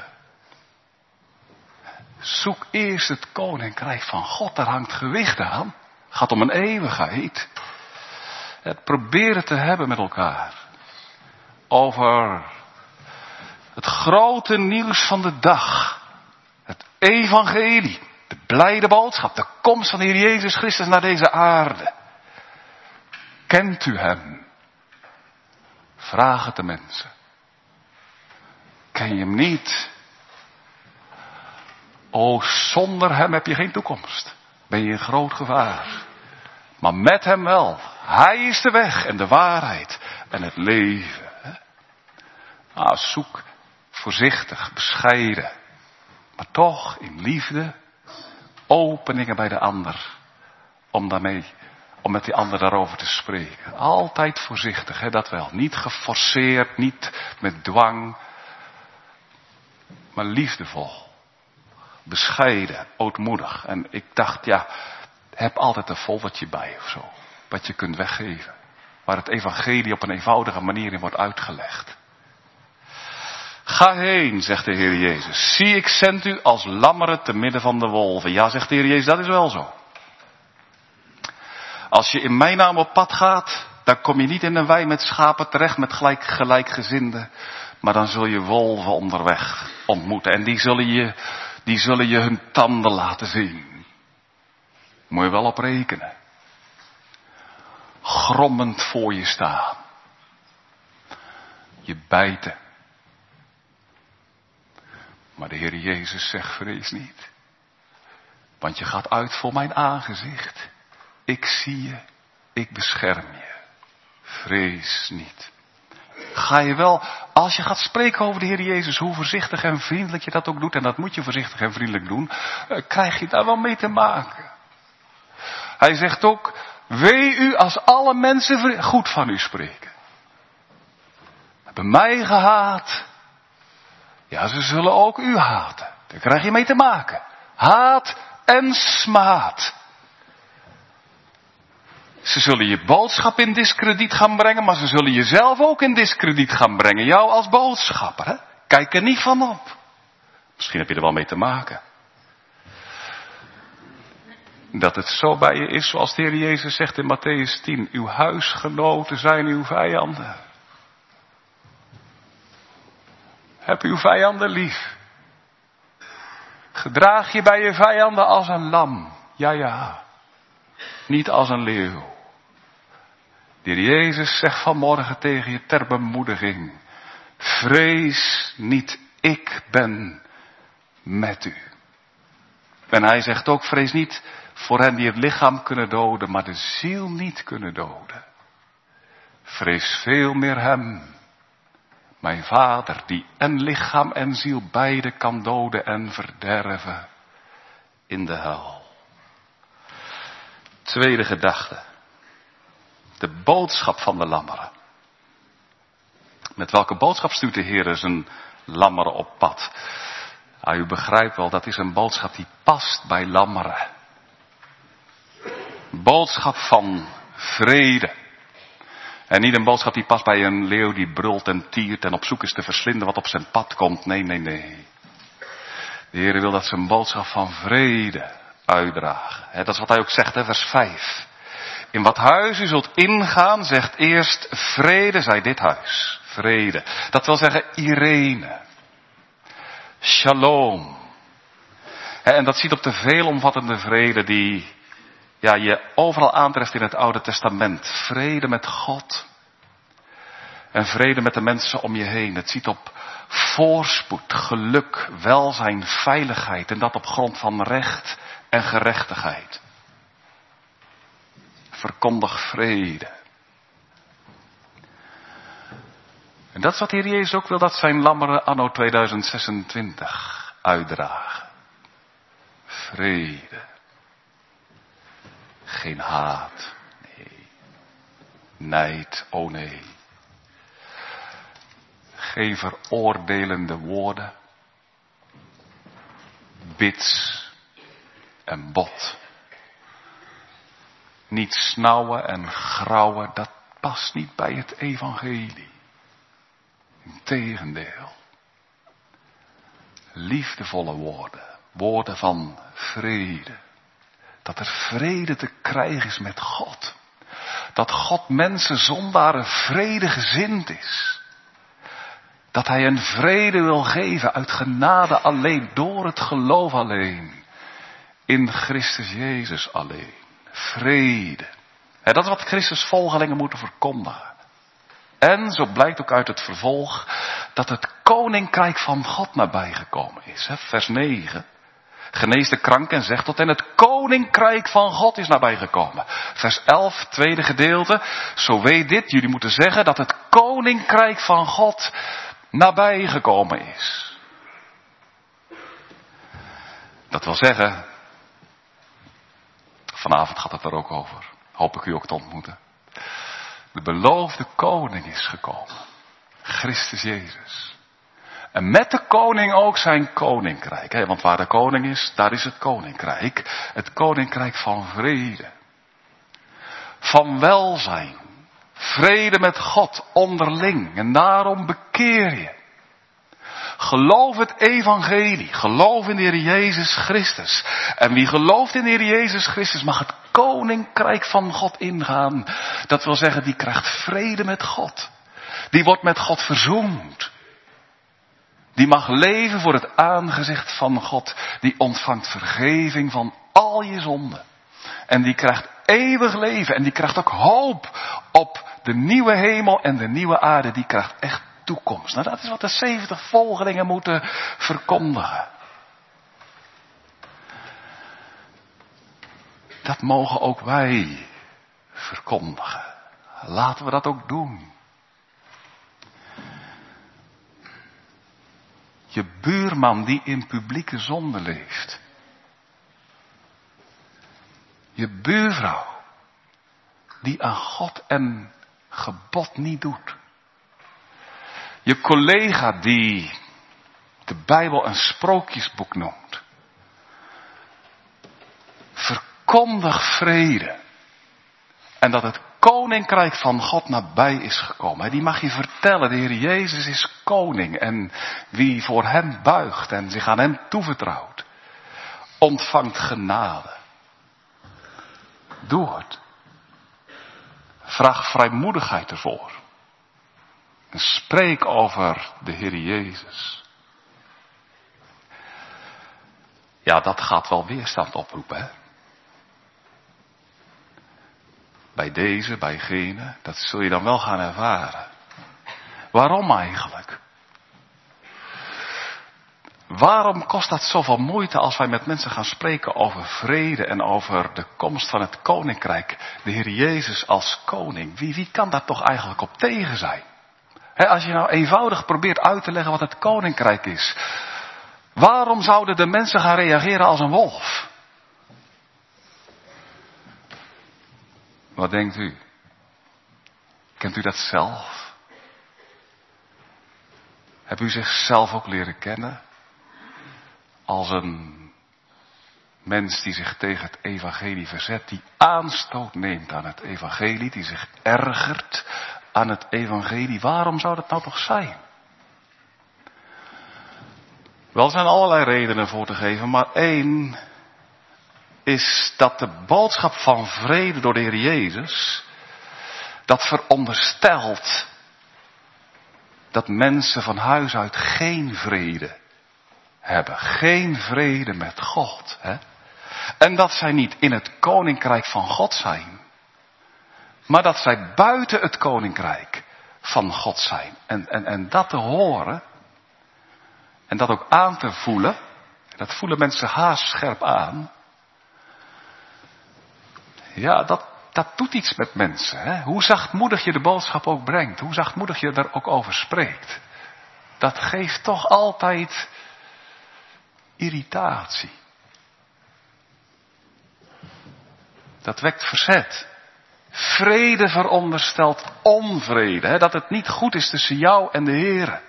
Zoek eerst het koninkrijk van God, daar hangt gewicht aan. Het gaat om een eeuwigheid. Probeer het te hebben met elkaar. Over het grote nieuws van de dag. Het evangelie. De blijde boodschap. De komst van de Heer Jezus Christus naar deze aarde. Kent u hem? Vraag het de mensen. Ken je hem niet? O, zonder hem heb je geen toekomst. Ben je in groot gevaar. Maar met hem wel. Hij is de weg en de waarheid en het leven. Zoek voorzichtig, bescheiden. Maar toch in liefde. Openingen bij de ander. Om met die ander daarover te spreken. Altijd voorzichtig, dat wel. Niet geforceerd, niet met dwang. Maar liefdevol. Bescheiden, ootmoedig. En ik dacht, heb altijd een foldertje bij of zo. Wat je kunt weggeven. Waar het evangelie op een eenvoudige manier in wordt uitgelegd. Ga heen, zegt de Heer Jezus. Zie, ik zend u als lammeren te midden van de wolven. Ja, zegt de Heer Jezus, dat is wel zo. Als je in mijn naam op pad gaat, dan kom je niet in een wei met schapen terecht met gelijkgezinden. Maar dan zul je wolven onderweg ontmoeten. En die zullen je hun tanden laten zien. Moet je wel op rekenen. Grommend voor je staan. Je bijten. Maar de Heer Jezus zegt, vrees niet. Want je gaat uit voor mijn aangezicht. Ik zie je. Ik bescherm je. Vrees niet. Ga je wel, als je gaat spreken over de Heer Jezus, hoe voorzichtig en vriendelijk je dat ook doet, en dat moet je voorzichtig en vriendelijk doen, krijg je daar wel mee te maken. Hij zegt ook, wee u als alle mensen goed van u spreken. Hebben mij gehaat. Ja, ze zullen ook u haten. Daar krijg je mee te maken. Haat en smaad. Ze zullen je boodschap in diskrediet gaan brengen, maar ze zullen jezelf ook in diskrediet gaan brengen. Jou als boodschapper, hè? Kijk er niet van op. Misschien heb je er wel mee te maken. Dat het zo bij je is, zoals de Heer Jezus zegt in Mattheüs 10. Uw huisgenoten zijn uw vijanden. Heb uw vijanden lief. Gedraag je bij je vijanden als een lam. Ja. Niet als een leeuw. De Heer Jezus zegt vanmorgen tegen je ter bemoediging. Vrees niet, ik ben met u. En hij zegt ook, vrees niet voor hen die het lichaam kunnen doden, maar de ziel niet kunnen doden. Vrees veel meer hem, mijn Vader, die en lichaam en ziel beide kan doden en verderven in de hel. Tweede gedachte. De boodschap van de lammeren. Met welke boodschap stuurt de Heer zijn lammeren op pad? U begrijpt wel, dat is een boodschap die past bij lammeren. Boodschap van vrede. En niet een boodschap die past bij een leeuw die brult en tiert en op zoek is te verslinden wat op zijn pad komt. Nee. De Heer wil dat zijn boodschap van vrede uitdragen. Dat is wat hij ook zegt, vers 5. In wat huis u zult ingaan, zegt eerst vrede, zij dit huis. Vrede. Dat wil zeggen Irene. Shalom. En dat ziet op de veelomvattende vrede die je overal aantreft in het Oude Testament. Vrede met God. En vrede met de mensen om je heen. Het ziet op voorspoed, geluk, welzijn, veiligheid. En dat op grond van recht en gerechtigheid. Verkondig vrede. En dat is wat de Heer Jezus ook wil, dat zijn lammeren anno 2026 uitdragen. Vrede. Geen haat. Nee. Nijd. Oh nee. Geen veroordelende woorden. Bits en bot. Niet snauwen en grauwen, dat past niet bij het evangelie. Integendeel. Liefdevolle woorden. Woorden van vrede. Dat er vrede te krijgen is met God. Dat God mensen zondaren vredegezind is. Dat hij een vrede wil geven uit genade alleen, door het geloof alleen. In Christus Jezus alleen. Vrede. Dat is wat Christus volgelingen moeten verkondigen. En, zo blijkt ook uit het vervolg, dat het koninkrijk van God nabijgekomen is. Vers 9. Genees de krank en zegt tot hen, het koninkrijk van God is nabijgekomen. Vers 11, tweede gedeelte. Zo weet dit, jullie moeten zeggen dat het koninkrijk van God nabijgekomen is. Dat wil zeggen, vanavond gaat het er ook over. Hoop ik u ook te ontmoeten. De beloofde koning is gekomen. Christus Jezus. En met de koning ook zijn koninkrijk. Want waar de koning is, daar is het koninkrijk. Het koninkrijk van vrede. Van welzijn. Vrede met God onderling. En daarom bekeer je. Geloof het evangelie. Geloof in de Heer Jezus Christus. En wie gelooft in de Heer Jezus Christus mag het koninkrijk van God ingaan. Dat wil zeggen, die krijgt vrede met God. Die wordt met God verzoend. Die mag leven voor het aangezicht van God. Die ontvangt vergeving van al je zonden. En die krijgt eeuwig leven. En die krijgt ook hoop op de nieuwe hemel en de nieuwe aarde. Die krijgt echt toekomst. Nou, dat is wat de 70 volgelingen moeten verkondigen. Dat mogen ook wij verkondigen. Laten we dat ook doen. Je buurman die in publieke zonde leeft. Je buurvrouw die aan God en gebod niet doet. Je collega die de Bijbel een sprookjesboek noemt. Verkondig vrede. En dat het koninkrijk van God nabij is gekomen. Die mag je vertellen, de Heer Jezus is koning. En wie voor hem buigt en zich aan hem toevertrouwt, ontvangt genade. Doe het. Vraag vrijmoedigheid ervoor. En spreek over de Heer Jezus. Ja, dat gaat wel weerstand oproepen, hè. Bij deze, bij gene, dat zul je dan wel gaan ervaren. Waarom eigenlijk? Waarom kost dat zoveel moeite als wij met mensen gaan spreken over vrede en over de komst van het koninkrijk? De Heer Jezus als koning. Wie kan daar toch eigenlijk op tegen zijn? Als je nou eenvoudig probeert uit te leggen wat het koninkrijk is. Waarom zouden de mensen gaan reageren als een wolf? Wat denkt u? Kent u dat zelf? Hebt u zichzelf ook leren kennen? Als een mens die zich tegen het evangelie verzet, die aanstoot neemt aan het evangelie, die zich ergert aan het evangelie. Waarom zou dat nou toch zijn? Wel, er zijn allerlei redenen voor te geven, maar één is dat de boodschap van vrede door de Heer Jezus, dat veronderstelt dat mensen van huis uit geen vrede hebben. Geen vrede met God. Hè? En dat zij niet in het koninkrijk van God zijn, maar dat zij buiten het koninkrijk van God zijn. En dat te horen, en dat ook aan te voelen, dat voelen mensen haarscherp aan. Ja, dat doet iets met mensen. Hè? Hoe zachtmoedig je de boodschap ook brengt, hoe zachtmoedig je er ook over spreekt. Dat geeft toch altijd irritatie. Dat wekt verzet. Vrede veronderstelt onvrede. Hè? Dat het niet goed is tussen jou en de Heere.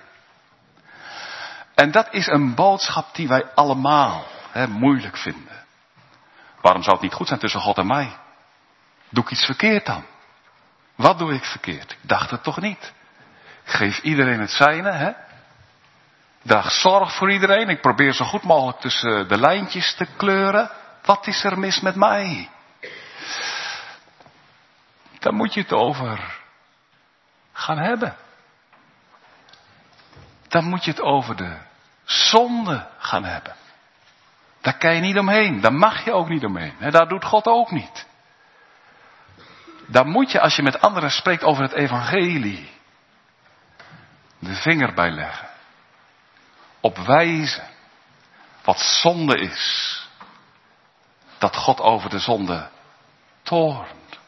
En dat is een boodschap die wij allemaal moeilijk vinden. Waarom zou het niet goed zijn tussen God en mij? Doe ik iets verkeerd dan? Wat doe ik verkeerd? Ik dacht het toch niet. Ik geef iedereen het zijne, hè? Draag zorg voor iedereen. Ik probeer zo goed mogelijk tussen de lijntjes te kleuren. Wat is er mis met mij? Daar moet je het over gaan hebben. Dan moet je het over de zonde gaan hebben. Daar kan je niet omheen. Daar mag je ook niet omheen. Daar doet God ook niet. Daar moet je, als je met anderen spreekt over het evangelie, de vinger bij leggen. Op wijzen wat zonde is. Dat God over de zonde toornt.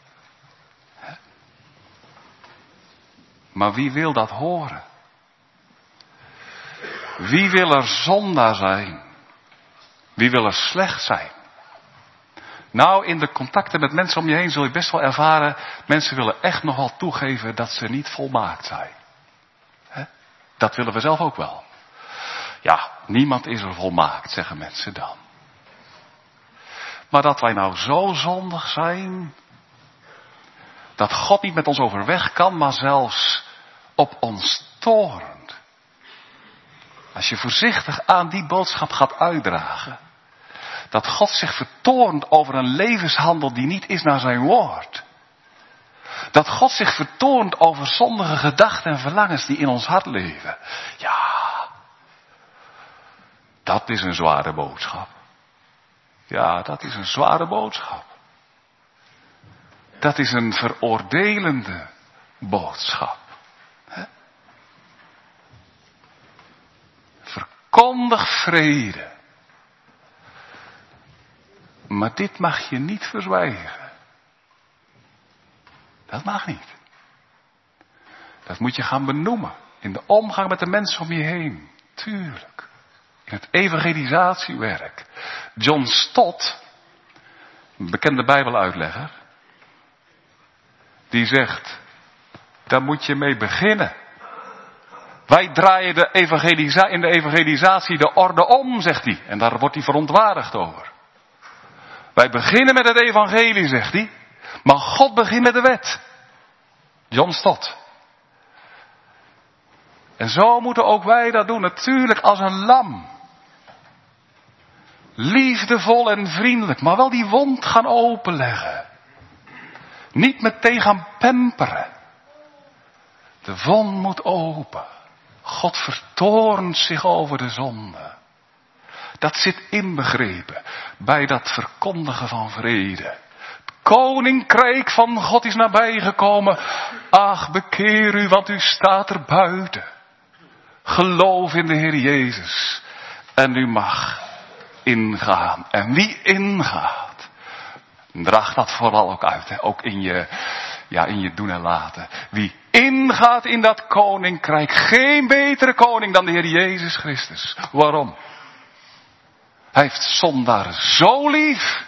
Maar wie wil dat horen? Wie wil er zondaar zijn? Wie wil er slecht zijn? Nou, in de contacten met mensen om je heen zul je best wel ervaren, mensen willen echt nog wel toegeven dat ze niet volmaakt zijn. Dat willen we zelf ook wel. Ja, niemand is er volmaakt, zeggen mensen dan. Maar dat wij nou zo zondig zijn, dat God niet met ons overweg kan, maar zelfs op ons toornt. Als je voorzichtig aan die boodschap gaat uitdragen, dat God zich vertoornt over een levenshandel die niet is naar zijn woord. Dat God zich vertoornt over zondige gedachten en verlangens die in ons hart leven. Ja, Dat is een zware boodschap. Ja, dat is een zware boodschap. Dat is een veroordelende boodschap. Verkondig vrede. Maar dit mag je niet verzwijgen. Dat mag niet. Dat moet je gaan benoemen. In de omgang met de mensen om je heen. Tuurlijk. In het evangelisatiewerk. John Stott, een bekende Bijbeluitlegger, die zegt, daar moet je mee beginnen. Wij draaien in de evangelisatie de orde om, zegt hij. En daar wordt hij verontwaardigd over. Wij beginnen met het evangelie, zegt hij. Maar God begint met de wet. John Stott. En zo moeten ook wij dat doen. Natuurlijk als een lam. Liefdevol en vriendelijk. Maar wel die wond gaan openleggen. Niet meteen gaan pamperen. De wond moet open. God vertoornt zich over de zonde. Dat zit inbegrepen bij dat verkondigen van vrede. Het koninkrijk van God is nabijgekomen. Ach, bekeer u, want u staat er buiten. Geloof in de Heer Jezus. En u mag ingaan. En wie ingaat, draag dat vooral ook uit. Hè? Ook in je doen en laten. Wie ingaat in dat koninkrijk. Geen betere koning dan de Heer Jezus Christus. Waarom? Hij heeft zondaar zo lief.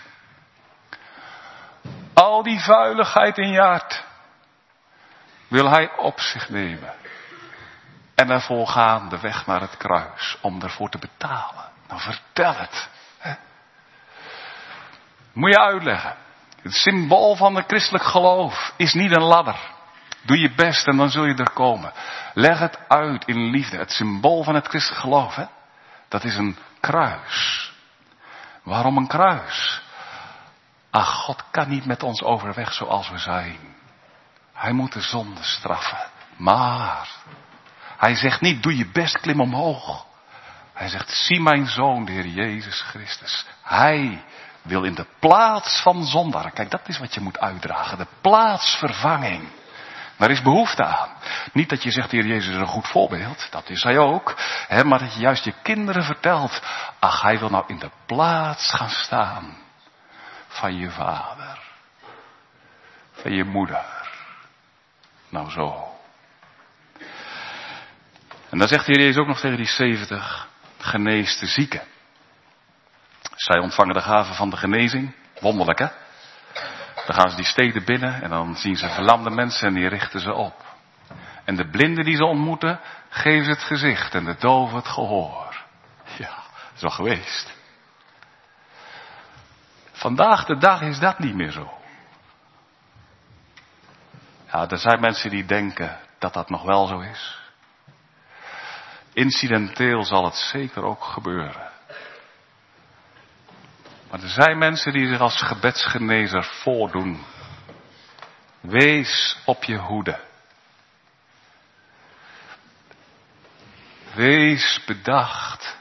Al die vuiligheid in je hart wil hij op zich nemen. En daarvoor gaan de weg naar het kruis om ervoor te betalen. Nou, vertel het. Hè? Moet je uitleggen. Het symbool van het christelijk geloof is niet een ladder. Doe je best en dan zul je er komen. Leg het uit in liefde. Het symbool van het christelijk geloof, hè? Dat is een kruis. Waarom een kruis? Ach, God kan niet met ons overweg zoals we zijn. Hij moet de zonde straffen. Maar hij zegt niet, doe je best, klim omhoog. Hij zegt, zie mijn zoon, de Heer Jezus Christus. Hij wil in de plaats van zondaar. Kijk, dat is wat je moet uitdragen. De plaatsvervanging. Daar is behoefte aan. Niet dat je zegt, de Heer Jezus is een goed voorbeeld. Dat is hij ook. Hè, maar dat je juist je kinderen vertelt. Ach, hij wil nou in de plaats gaan staan. Van je vader. Van je moeder. Nou zo. En dan zegt de Heer Jezus ook nog tegen die 70. Genees de zieken. Zij ontvangen de gave van de genezing. Wonderlijk, hè? Dan gaan ze die steden binnen en dan zien ze verlamde mensen en die richten ze op. En de blinden die ze ontmoeten, geven ze het gezicht en de doven het gehoor. Ja, dat is wel geweest. Vandaag de dag is dat niet meer zo. Ja, er zijn mensen die denken dat dat nog wel zo is. Incidenteel zal het zeker ook gebeuren. Maar er zijn mensen die zich als gebedsgenezer voordoen. Wees op je hoede. Wees bedacht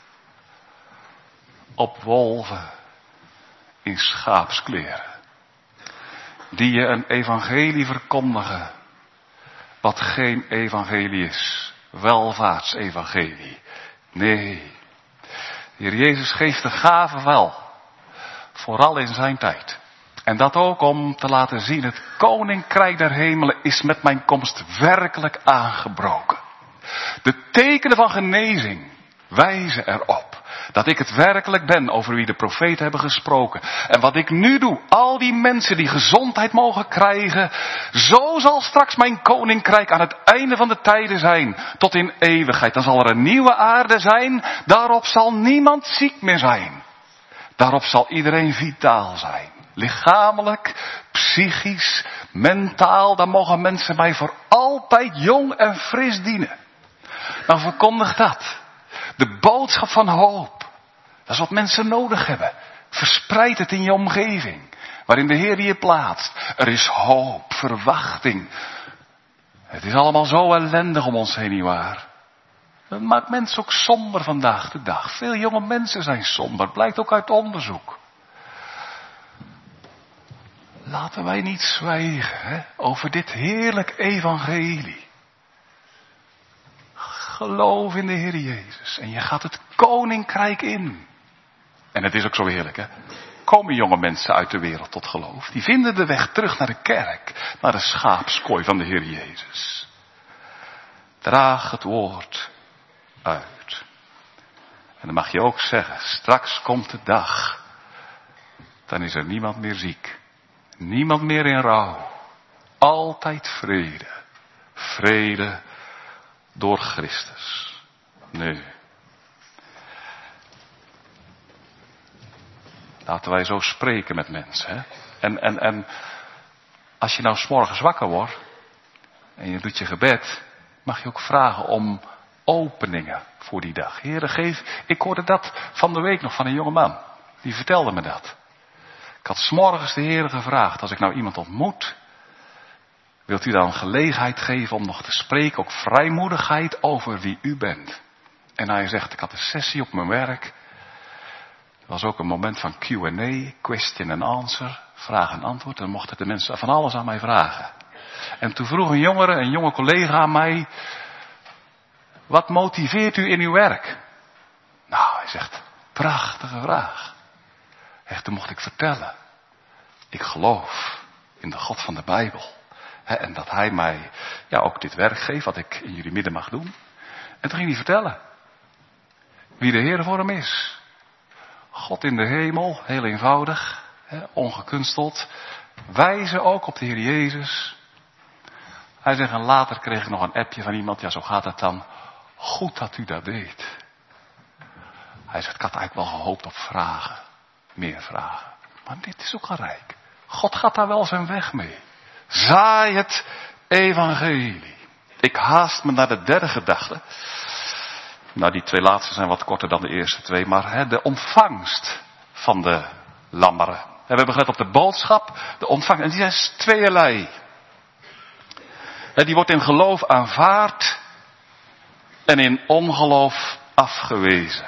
op wolven in schaapskleren. Die je een evangelie verkondigen. Wat geen evangelie is. Welvaartsevangelie. Nee. De Heer Jezus geeft de gave wel. Vooral in zijn tijd. En dat ook om te laten zien, het koninkrijk der hemelen is met mijn komst werkelijk aangebroken. De tekenen van genezing wijzen erop dat ik het werkelijk ben over wie de profeten hebben gesproken. En wat ik nu doe, al die mensen die gezondheid mogen krijgen, zo zal straks mijn koninkrijk aan het einde van de tijden zijn, tot in eeuwigheid. Dan zal er een nieuwe aarde zijn, daarop zal niemand ziek meer zijn. Daarop zal iedereen vitaal zijn. Lichamelijk, psychisch, mentaal. Dan mogen mensen mij voor altijd jong en fris dienen. Nou, verkondig dat. De boodschap van hoop. Dat is wat mensen nodig hebben. Verspreid het in je omgeving. Waarin de Heer je plaatst. Er is hoop, verwachting. Het is allemaal zo ellendig om ons heen, nietwaar? Dat maakt mensen ook somber vandaag de dag. Veel jonge mensen zijn somber. Blijkt ook uit onderzoek. Laten wij niet zwijgen over dit heerlijk evangelie. Geloof in de Heer Jezus. En je gaat het koninkrijk in. En het is ook zo heerlijk, hè. Komen jonge mensen uit de wereld tot geloof. Die vinden de weg terug naar de kerk. Naar de schaapskooi van de Heer Jezus. Draag het woord uit. En dan mag je ook zeggen, straks komt de dag. Dan is er niemand meer ziek. Niemand meer in rouw. Altijd vrede. Vrede door Christus. Nee. Laten wij zo spreken met mensen. Hè? En als je nou 's morgens wakker wordt. En je doet je gebed. Mag je ook vragen om openingen voor die dag. Heere, geef. Ik hoorde dat van de week nog van een jonge man. Die vertelde me dat. Ik had 's morgens de Heere gevraagd. Als ik nou iemand ontmoet. Wilt u dan gelegenheid geven om nog te spreken. Ook vrijmoedigheid over wie u bent. En hij zegt, ik had een sessie op mijn werk. Er was ook een moment van Q&A. Question and answer. Vraag en antwoord. En mochten de mensen van alles aan mij vragen. En toen vroeg een jonge collega aan mij. Wat motiveert u in uw werk? Nou, hij zegt, prachtige vraag. Echt, toen mocht ik vertellen. Ik geloof in de God van de Bijbel. En dat hij mij ook dit werk geeft wat ik in jullie midden mag doen. En toen ging hij vertellen. Wie de Heer voor hem is. God in de hemel, heel eenvoudig. Ongekunsteld. Wijzen ook op de Heer Jezus. Hij zegt, en later kreeg ik nog een appje van iemand. Ja, zo gaat het dan. Goed dat u dat deed. Hij zegt, ik had eigenlijk wel gehoopt op vragen. Meer vragen. Maar dit is ook al rijk. God gaat daar wel zijn weg mee. Zaai het evangelie. Ik haast me naar de derde gedachte. Nou, die twee laatste zijn wat korter dan de eerste twee. Maar de ontvangst van de lammeren. We hebben gelet op de boodschap. De ontvangst. En die is tweeërlei. Die wordt in geloof aanvaard. En in ongeloof afgewezen.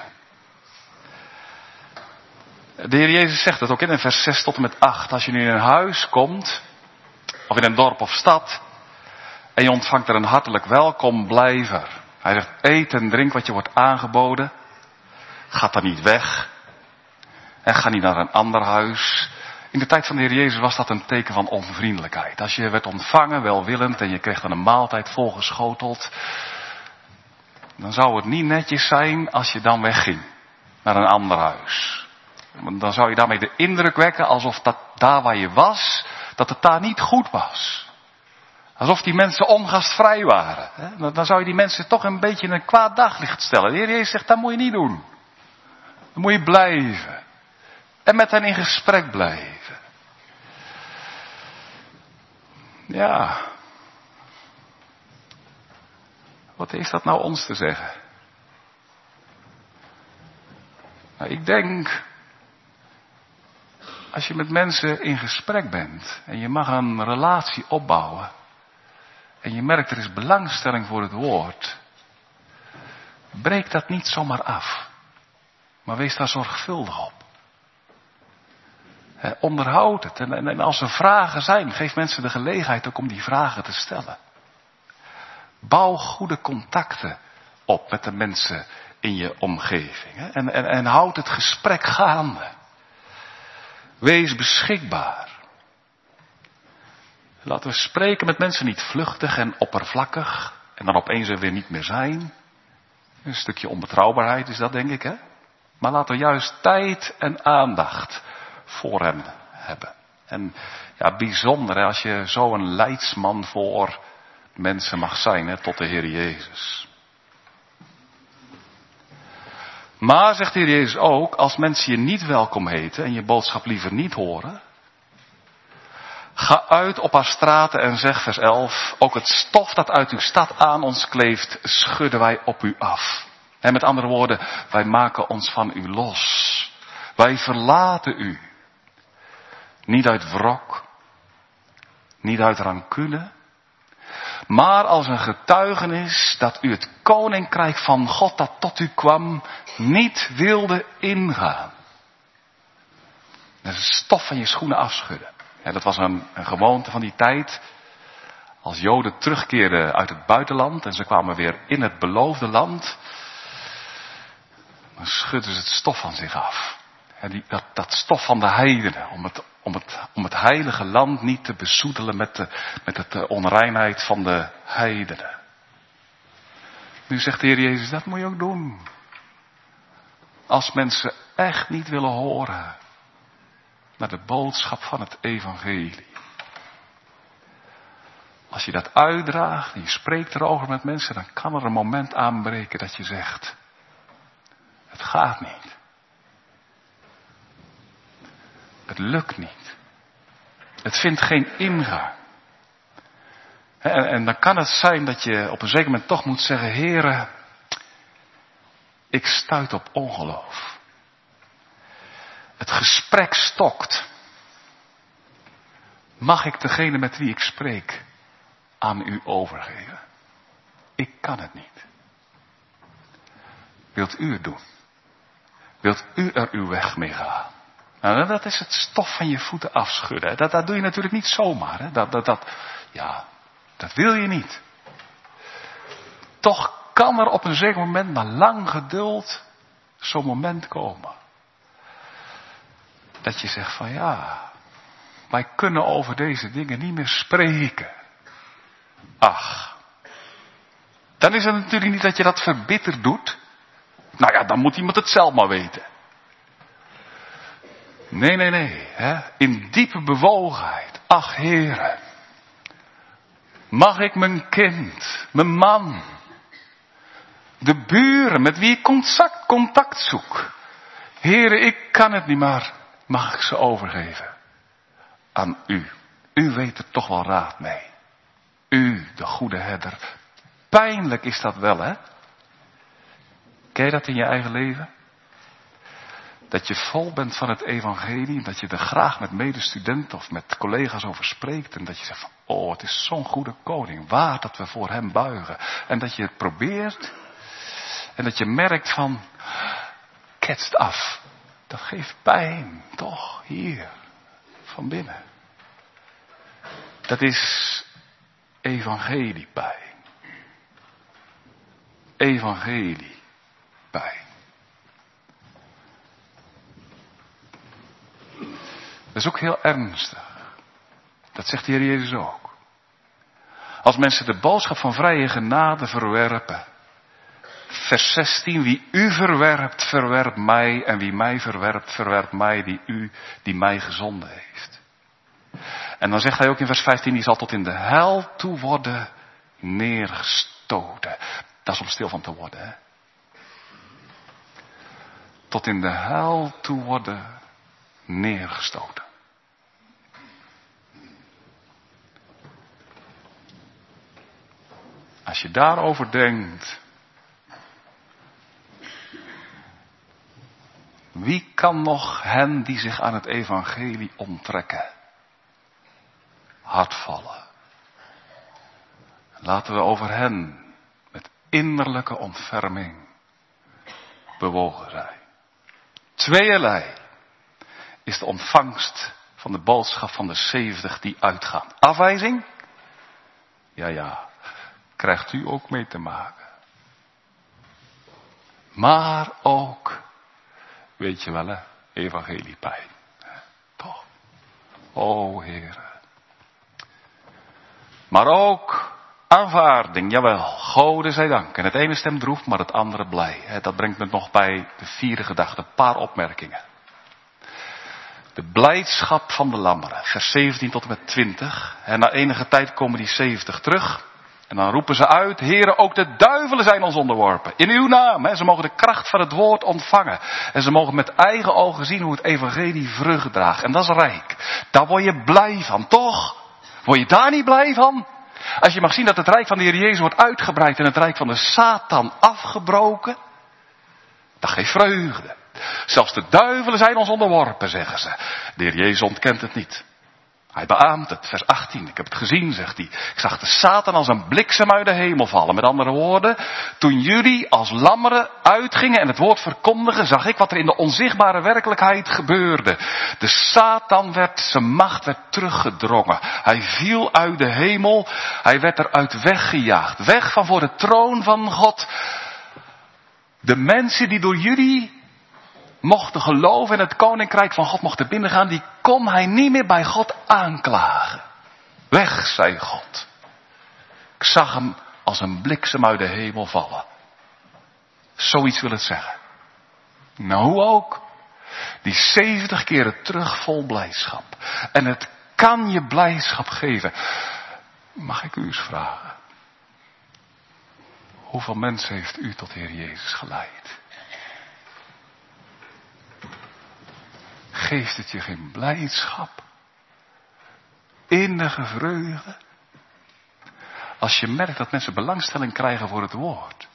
De Heer Jezus zegt het ook in vers 6 tot en met 8. Als je nu in een huis komt. Of in een dorp of stad. En je ontvangt er een hartelijk welkom, blijf er. Hij zegt, eet en drink wat je wordt aangeboden. Ga dan niet weg. En ga niet naar een ander huis. In de tijd van de Heer Jezus was dat een teken van onvriendelijkheid. Als je werd ontvangen, welwillend, en je kreeg dan een maaltijd volgeschoteld. Dan zou het niet netjes zijn als je dan wegging. Naar een ander huis. Dan zou je daarmee de indruk wekken alsof dat daar waar je was, dat het daar niet goed was. Alsof die mensen ongastvrij waren. Dan zou je die mensen toch een beetje in een kwaad daglicht stellen. De Heer Jezus zegt, dat moet je niet doen. Dan moet je blijven. En met hen in gesprek blijven. Ja. Wat heeft dat nou ons te zeggen? Nou, ik denk, als je met mensen in gesprek bent en je mag een relatie opbouwen en je merkt er is belangstelling voor het woord, breek dat niet zomaar af, maar wees daar zorgvuldig op. Onderhoud het en als er vragen zijn, geef mensen de gelegenheid ook om die vragen te stellen. Bouw goede contacten op met de mensen in je omgeving en houd het gesprek gaande. Wees beschikbaar. Laten we spreken met mensen niet vluchtig en oppervlakkig. En dan opeens er weer niet meer zijn. Een stukje onbetrouwbaarheid is dat, denk ik, hè. Maar laten we juist tijd en aandacht voor hem hebben. En ja, bijzonder als je zo een leidsman voor mensen mag zijn, tot de Heer Jezus. Maar, zegt de Heer Jezus ook, als mensen je niet welkom heten en je boodschap liever niet horen, ga uit op haar straten en zeg, vers 11, ook het stof dat uit uw stad aan ons kleeft, schudden wij op u af. En met andere woorden, wij maken ons van u los. Wij verlaten u. Niet uit wrok, niet uit rancune, maar als een getuigenis dat u het koninkrijk van God dat tot u kwam niet wilde ingaan. Dat is het stof van je schoenen afschudden. Ja, dat was een gewoonte van die tijd. Als Joden terugkeerden uit het buitenland en ze kwamen weer in het beloofde land, dan schudden ze het stof van zich af. Dat stof van de heidenen, om het heilige land niet te bezoedelen met de onreinheid van de heidenen. Nu zegt de Heer Jezus, dat moet je ook doen. Als mensen echt niet willen horen naar de boodschap van het evangelie. Als je dat uitdraagt en je spreekt erover met mensen, dan kan er een moment aanbreken dat je zegt, het gaat niet. Het lukt niet. Het vindt geen ingang. En dan kan het zijn dat je op een zeker moment toch moet zeggen, Heere, ik stuit op ongeloof. Het gesprek stokt. Mag ik degene met wie ik spreek aan u overgeven? Ik kan het niet. Wilt u het doen? Wilt u er uw weg mee gaan? Nou, dat is het stof van je voeten afschudden. Dat doe je natuurlijk niet zomaar. Hè? Dat wil je niet. Toch kan er op een zeker moment, na lang geduld, zo'n moment komen. Dat je zegt van ja, wij kunnen over deze dingen niet meer spreken. Ach, dan is het natuurlijk niet dat je dat verbitterd doet. Nou ja, dan moet iemand het zelf maar weten. Nee. In diepe bewogenheid. Ach, Heere. Mag ik mijn kind, mijn man, de buren met wie ik contact zoek. Heere, ik kan het niet, maar mag ik ze overgeven aan u. U weet er toch wel raad mee. U, de goede herder. Pijnlijk is dat wel, hè? Ken je dat in je eigen leven? Dat je vol bent van het evangelie. Dat je er graag met medestudenten of met collega's over spreekt. En dat je zegt van, oh, het is zo'n goede koning. Waar dat we voor hem buigen. En dat je het probeert. En dat je merkt van, ketst af. Dat geeft pijn, toch? Hier, van binnen. Dat is evangeliepijn. Evangeliepijn. Dat is ook heel ernstig. Dat zegt de Heer Jezus ook. Als mensen de boodschap van vrije genade verwerpen. Vers 16, wie u verwerpt, verwerpt mij. En wie mij verwerpt, verwerpt mij die mij gezonden heeft. En dan zegt hij ook in vers 15, die zal tot in de hel toe worden neergestoten. Dat is om stil van te worden, hè. Tot in de hel toe worden neergestoten. Als je daarover denkt, wie kan nog hen die zich aan het evangelie onttrekken, hardvallen? Laten we over hen met innerlijke ontferming bewogen zijn. Tweeërlei is de ontvangst van de boodschap van de 70 die uitgaan. Afwijzing? Ja, krijgt u ook mee te maken. Maar ook, weet je wel hè, evangeliepijn. Toch? O Heer. Maar ook aanvaarding, jawel, Gode zij dank. En het ene stemt droef, maar het andere blij. Dat brengt me nog bij de vierde gedachte, een paar opmerkingen. De blijdschap van de lammeren, vers 17 tot en met 20. En na enige tijd komen die 70 terug. En dan roepen ze uit, Heere, ook de duivelen zijn ons onderworpen. In uw naam, ze mogen de kracht van het woord ontvangen. En ze mogen met eigen ogen zien hoe het evangelie vrucht draagt. En dat is rijk. Daar word je blij van, toch? Word je daar niet blij van? Als je mag zien dat het rijk van de Heer Jezus wordt uitgebreid en het rijk van de Satan afgebroken. Dat geeft vreugde. Zelfs de duivelen zijn ons onderworpen, zeggen ze. De Heer Jezus ontkent het niet. Hij beaamt het, vers 18. Ik heb het gezien, zegt hij. Ik zag de Satan als een bliksem uit de hemel vallen. Met andere woorden, toen jullie als lammeren uitgingen en het woord verkondigen, zag ik wat er in de onzichtbare werkelijkheid gebeurde. De Satan zijn macht werd teruggedrongen. Hij viel uit de hemel. Hij werd eruit weggejaagd. Weg van voor de troon van God. De mensen die door jullie mochten geloven in het koninkrijk van God, mochten binnengaan, die kon hij niet meer bij God aanklagen. Weg, zei God. Ik zag hem als een bliksem uit de hemel vallen. Zoiets wil het zeggen. Nou, hoe ook. Die 70 keren terug vol blijdschap. En het kan je blijdschap geven. Mag ik u eens vragen? Hoeveel mensen heeft u tot de Heer Jezus geleid? Geeft het je geen blijdschap? Innige vreugde? Als je merkt dat mensen belangstelling krijgen voor het woord.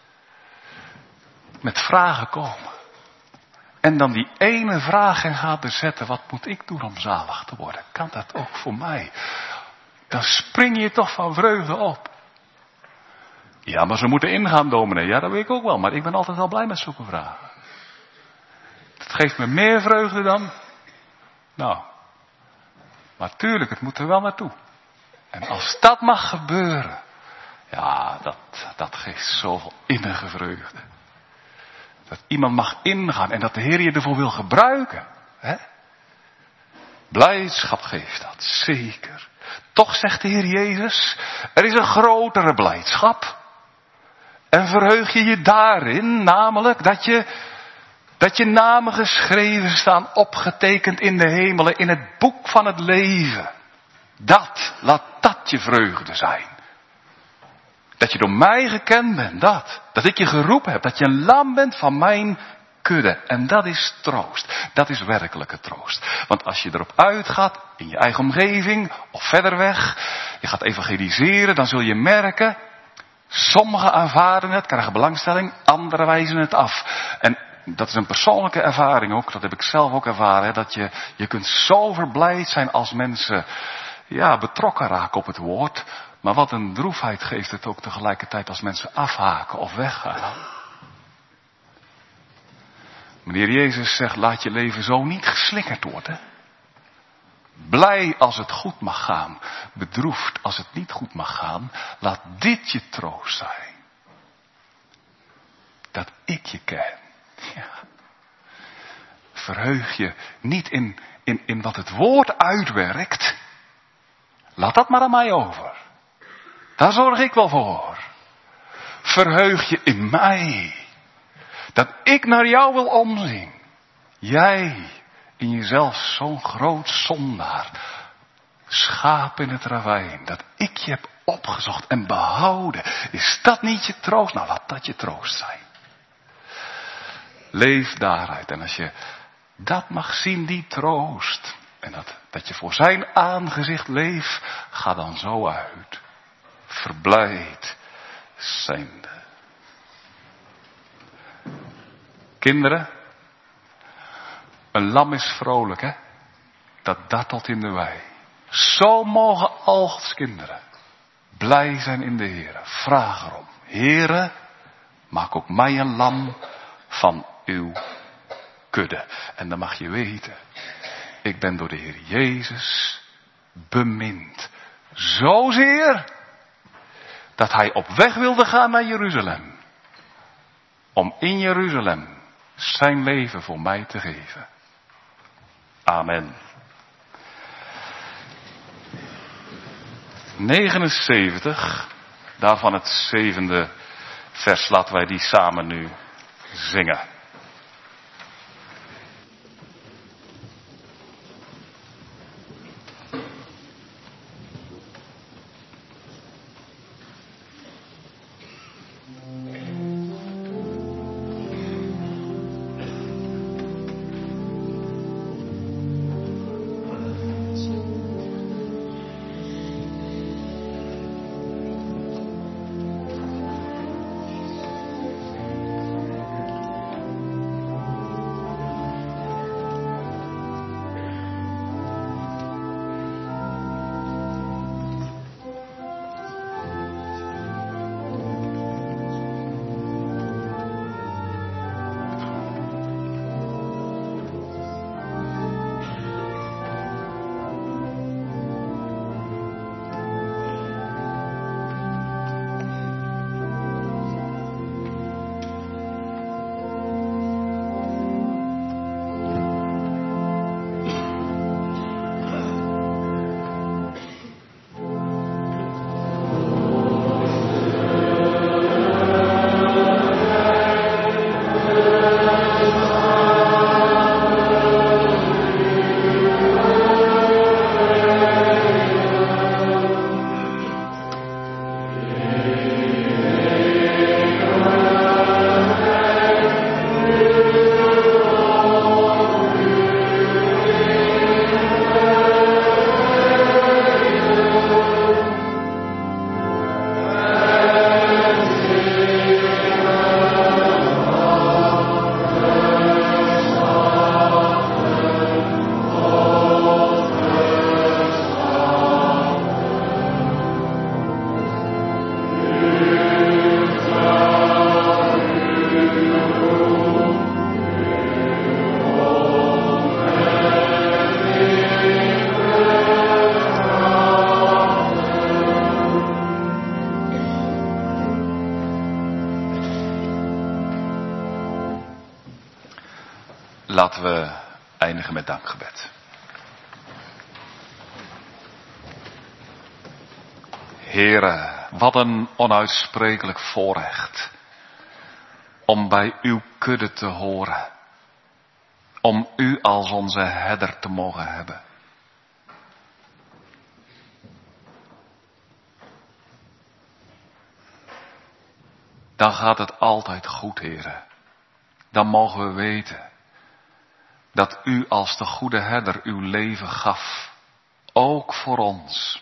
Met vragen komen. En dan die ene vraag en gaat bezetten. Wat moet ik doen om zalig te worden? Kan dat ook voor mij? Dan spring je toch van vreugde op. Ja, maar ze moeten ingaan, dominee. Ja, dat weet ik ook wel. Maar ik ben altijd wel blij met zulke vragen. Het geeft me meer vreugde dan. Nou. Maar tuurlijk, het moet er wel naartoe. En als dat mag gebeuren. Ja, dat geeft zoveel innige vreugde. Dat iemand mag ingaan en dat de Heer je ervoor wil gebruiken. Hè? Blijdschap geeft dat, zeker. Toch zegt de Heer Jezus, er is een grotere blijdschap. En verheug je je daarin, namelijk dat je namen geschreven staan, opgetekend in de hemelen, in het boek van het leven. Laat dat je vreugde zijn. Dat je door mij gekend bent, dat ik je geroepen heb, dat je een lam bent van mijn kudde. En dat is troost, dat is werkelijke troost. Want als je erop uitgaat, in je eigen omgeving of verder weg, je gaat evangeliseren, dan zul je merken, sommigen aanvaarden het, krijgen belangstelling, anderen wijzen het af. En dat is een persoonlijke ervaring ook, dat heb ik zelf ook ervaren, dat je kunt zo verblijd zijn als mensen betrokken raken op het woord. Maar wat een droefheid geeft het ook tegelijkertijd als mensen afhaken of weggaan. Meneer Jezus zegt, laat je leven zo niet geslingerd worden. Blij als het goed mag gaan, bedroefd als het niet goed mag gaan. Laat dit je troost zijn. Dat ik je ken. Ja. Verheug je niet in wat het woord uitwerkt. Laat dat maar aan mij over. Daar zorg ik wel voor. Verheug je in mij. Dat ik naar jou wil omzien. Jij in jezelf zo'n groot zondaar. Schaap in het ravijn. Dat ik je heb opgezocht en behouden. Is dat niet je troost? Nou, laat dat je troost zijn. Leef daaruit. En als je dat mag zien, die troost. En dat je voor zijn aangezicht leeft. Ga dan zo uit. Verblijd zijnde. Kinderen. Een lam is vrolijk, hè. Dat tot in de wei. Zo mogen al Gods kinderen blij zijn in de Heere. Vraag erom. Heere, maak ook mij een lam van uw kudde. En dan mag je weten. Ik ben door de Heer Jezus bemind. Zozeer dat hij op weg wilde gaan naar Jeruzalem. Om in Jeruzalem zijn leven voor mij te geven. Amen. 79, daarvan het 7e vers, laten wij die samen nu zingen. Laten we eindigen met dankgebed. Heere, wat een onuitsprekelijk voorrecht om bij uw kudde te horen. Om u als onze herder te mogen hebben. Dan gaat het altijd goed, Heere. Dan mogen we weten dat u als de goede herder uw leven gaf. Ook voor ons.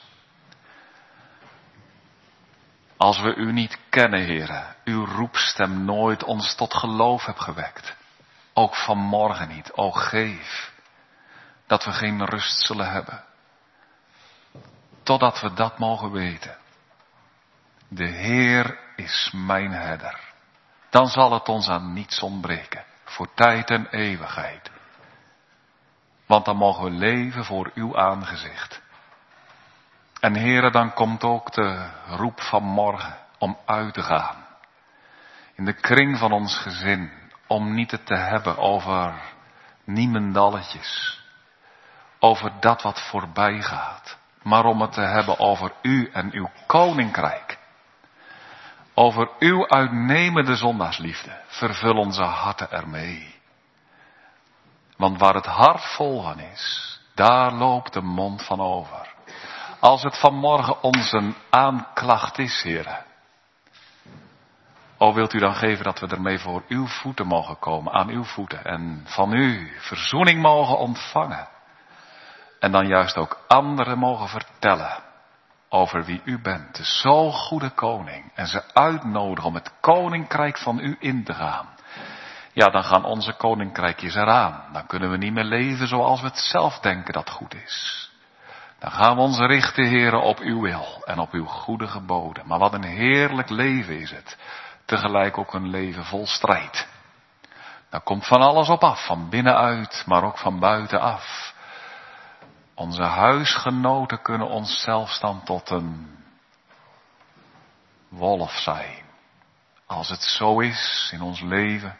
Als we u niet kennen, Heere, uw roepstem nooit ons tot geloof hebt gewekt. Ook vanmorgen niet. O geef dat we geen rust zullen hebben. Totdat we dat mogen weten. De Heer is mijn herder. Dan zal het ons aan niets ontbreken. Voor tijd en eeuwigheid. Want dan mogen we leven voor uw aangezicht. En Heere, dan komt ook de roep van morgen om uit te gaan. In de kring van ons gezin. Om niet het te hebben over niemendalletjes. Over dat wat voorbij gaat. Maar om het te hebben over u en uw koninkrijk. Over uw uitnemende zondaarsliefde. Vervul onze harten ermee. Want waar het hart vol van is, daar loopt de mond van over. Als het vanmorgen ons een aanklacht is, Heere. O, wilt u dan geven dat we ermee voor uw voeten mogen komen, aan uw voeten. En van u verzoening mogen ontvangen. En dan juist ook anderen mogen vertellen over wie u bent. De zo goede koning. En ze uitnodigen om het koninkrijk van u in te gaan. Ja, dan gaan onze koninkrijkjes eraan. Dan kunnen we niet meer leven zoals we het zelf denken dat goed is. Dan gaan we ons richten, Heere, op uw wil en op uw goede geboden. Maar wat een heerlijk leven is het. Tegelijk ook een leven vol strijd. Daar komt van alles op af, van binnenuit, maar ook van buitenaf. Onze huisgenoten kunnen ons zelfs dan tot een wolf zijn. Als het zo is in ons leven,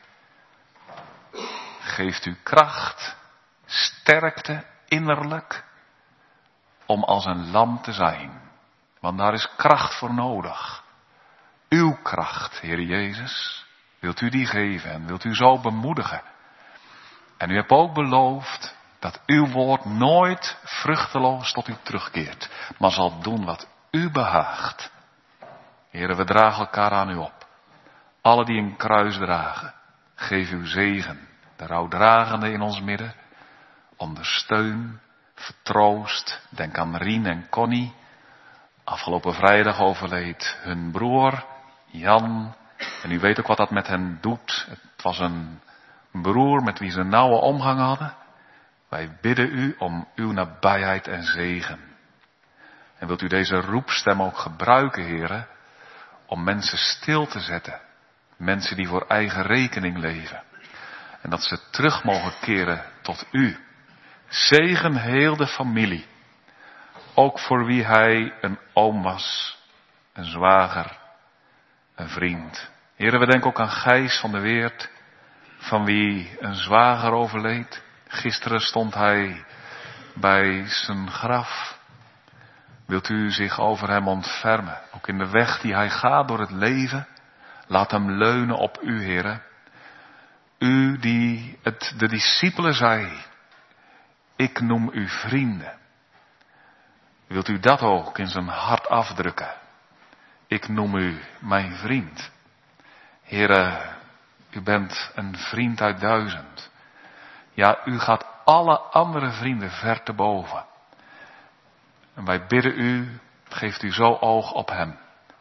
geeft u kracht, sterkte innerlijk, om als een lam te zijn. Want daar is kracht voor nodig. Uw kracht, Heer Jezus, wilt u die geven en wilt u zo bemoedigen. En u hebt ook beloofd dat uw woord nooit vruchteloos tot u terugkeert, maar zal doen wat u behaagt. Heere, we dragen elkaar aan u op. Alle die een kruis dragen, geef uw zegen, de rouwdragende in ons midden, ondersteun, vertroost. Denk aan Rien en Connie. Afgelopen vrijdag overleed hun broer, Jan. En u weet ook wat dat met hen doet. Het was een broer met wie ze een nauwe omgang hadden. Wij bidden u om uw nabijheid en zegen. En wilt u deze roepstem ook gebruiken, Heere, om mensen stil te zetten. Mensen die voor eigen rekening leven. En dat ze terug mogen keren tot u. Zegen heel de familie. Ook voor wie hij een oom was, een zwager, een vriend. Heren, we denken ook aan Gijs van de Weert, van wie een zwager overleed. Gisteren stond hij bij zijn graf. Wilt u zich over hem ontfermen, ook in de weg die hij gaat door het leven. Laat hem leunen op u, Heren. U die het de discipelen zei, ik noem u vrienden. Wilt u dat ook in zijn hart afdrukken? Ik noem u mijn vriend. Heere, u bent een vriend uit 1000. Ja, u gaat alle andere vrienden ver te boven. En wij bidden u, geeft u zo oog op hem.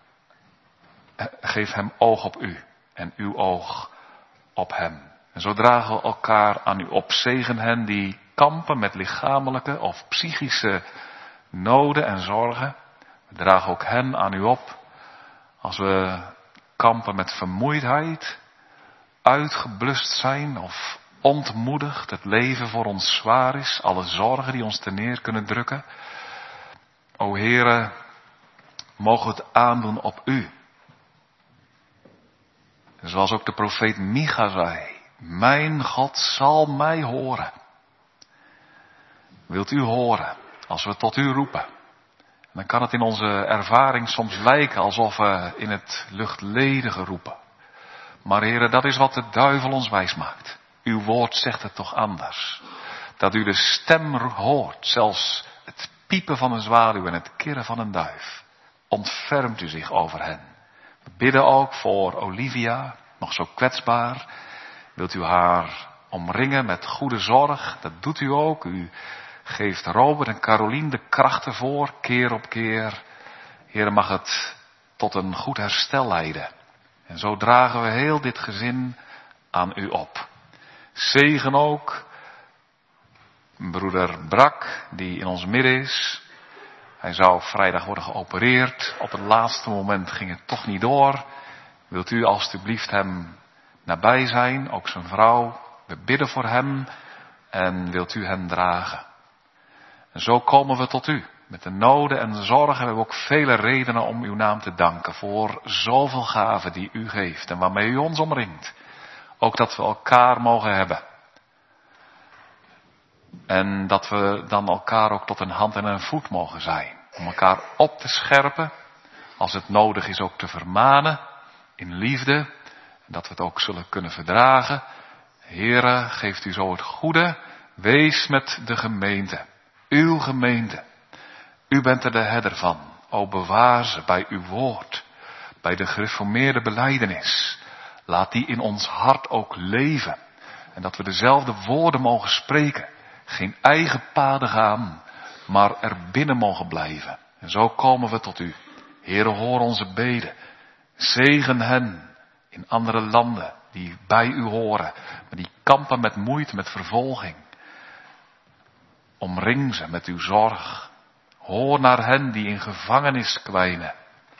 Geef hem oog op u en uw oog op hem. En zo dragen we elkaar aan u op. Zegen hen die kampen met lichamelijke of psychische noden en zorgen. We dragen ook hen aan u op. Als we kampen met vermoeidheid, uitgeblust zijn of ontmoedigd, het leven voor ons zwaar is, alle zorgen die ons te neer kunnen drukken. O Heere, mogen we het aandoen op u. Zoals ook de profeet Micha zei, Mijn God zal mij horen. Wilt u horen als we tot u roepen? Dan kan het in onze ervaring soms lijken alsof we in het luchtledige roepen. Maar heren, dat is wat de duivel ons wijs maakt. Uw woord zegt het toch anders. Dat u de stem hoort, zelfs het piepen van een zwaluw en het kirren van een duif. Ontfermt u zich over hen. We bidden ook voor Olivia, nog zo kwetsbaar. Wilt u haar omringen met goede zorg? Dat doet u ook. U geeft Robert en Carolien de kracht ervoor, keer op keer. Heer, mag het tot een goed herstel leiden. En zo dragen we heel dit gezin aan u op. Zegen ook broeder Brak, die in ons midden is. Hij zou vrijdag worden geopereerd. Op het laatste moment ging het toch niet door. Wilt u alstublieft hem nabij zijn, ook zijn vrouw. We bidden voor hem en wilt u hen dragen. En zo komen we tot u. Met de noden en de zorgen hebben we ook vele redenen om uw naam te danken. Voor zoveel gaven die u geeft en waarmee u ons omringt. Ook dat we elkaar mogen hebben. En dat we dan elkaar ook tot een hand en een voet mogen zijn. Om elkaar op te scherpen. Als het nodig is ook te vermanen. In liefde. En dat we het ook zullen kunnen verdragen. Heere, geeft u zo het goede. Wees met de gemeente. Uw gemeente. U bent er de herder van. O bewaar ze bij uw woord. Bij de gereformeerde belijdenis. Laat die in ons hart ook leven. En dat we dezelfde woorden mogen spreken. Geen eigen paden gaan, maar er binnen mogen blijven. En zo komen we tot u. Heere, hoor onze beden. Zegen hen in andere landen die bij u horen. Maar die kampen met moeite, met vervolging. Omring ze met uw zorg. Hoor naar hen die in gevangenis kwijnen.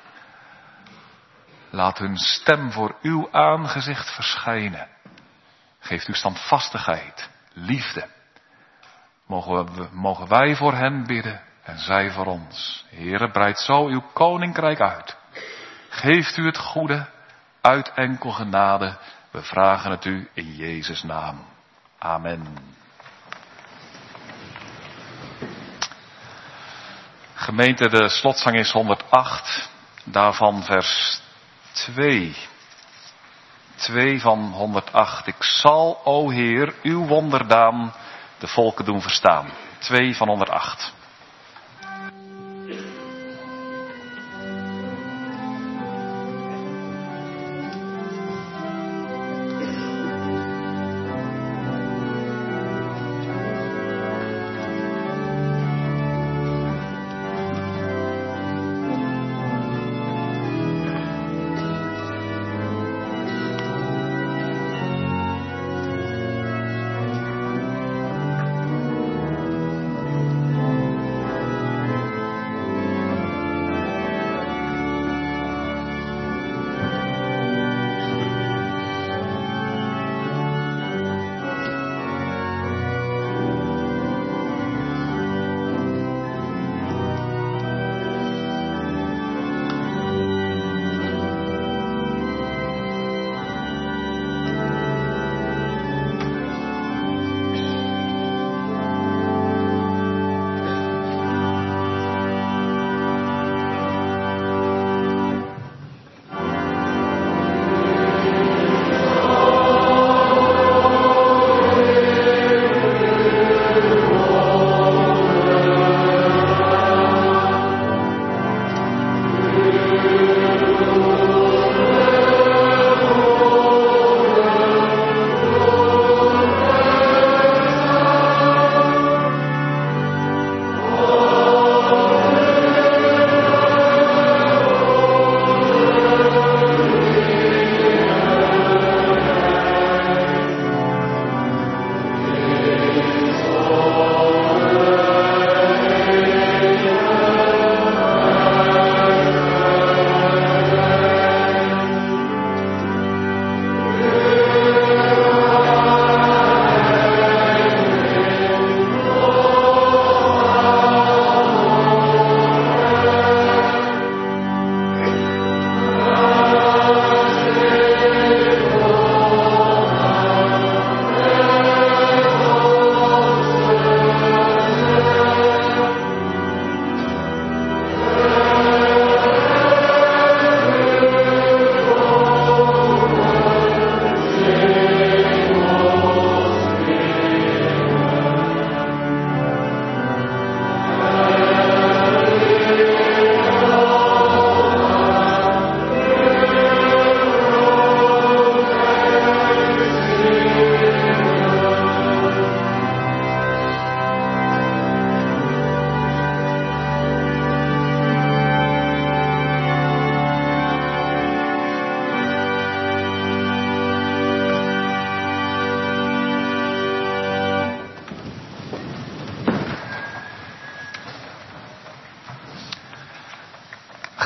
Laat hun stem voor uw aangezicht verschijnen. Geeft u standvastigheid, liefde. Mogen wij voor hen bidden en zij voor ons. Heere, breid zo uw koninkrijk uit. Geeft u het goede uit enkel genade. We vragen het u in Jezus' naam. Amen. Gemeente, de slotzang is 108. Daarvan vers 2. 2 van 108. Ik zal, o Heer, uw wonderdaan de volken doen verstaan. 2 van 108.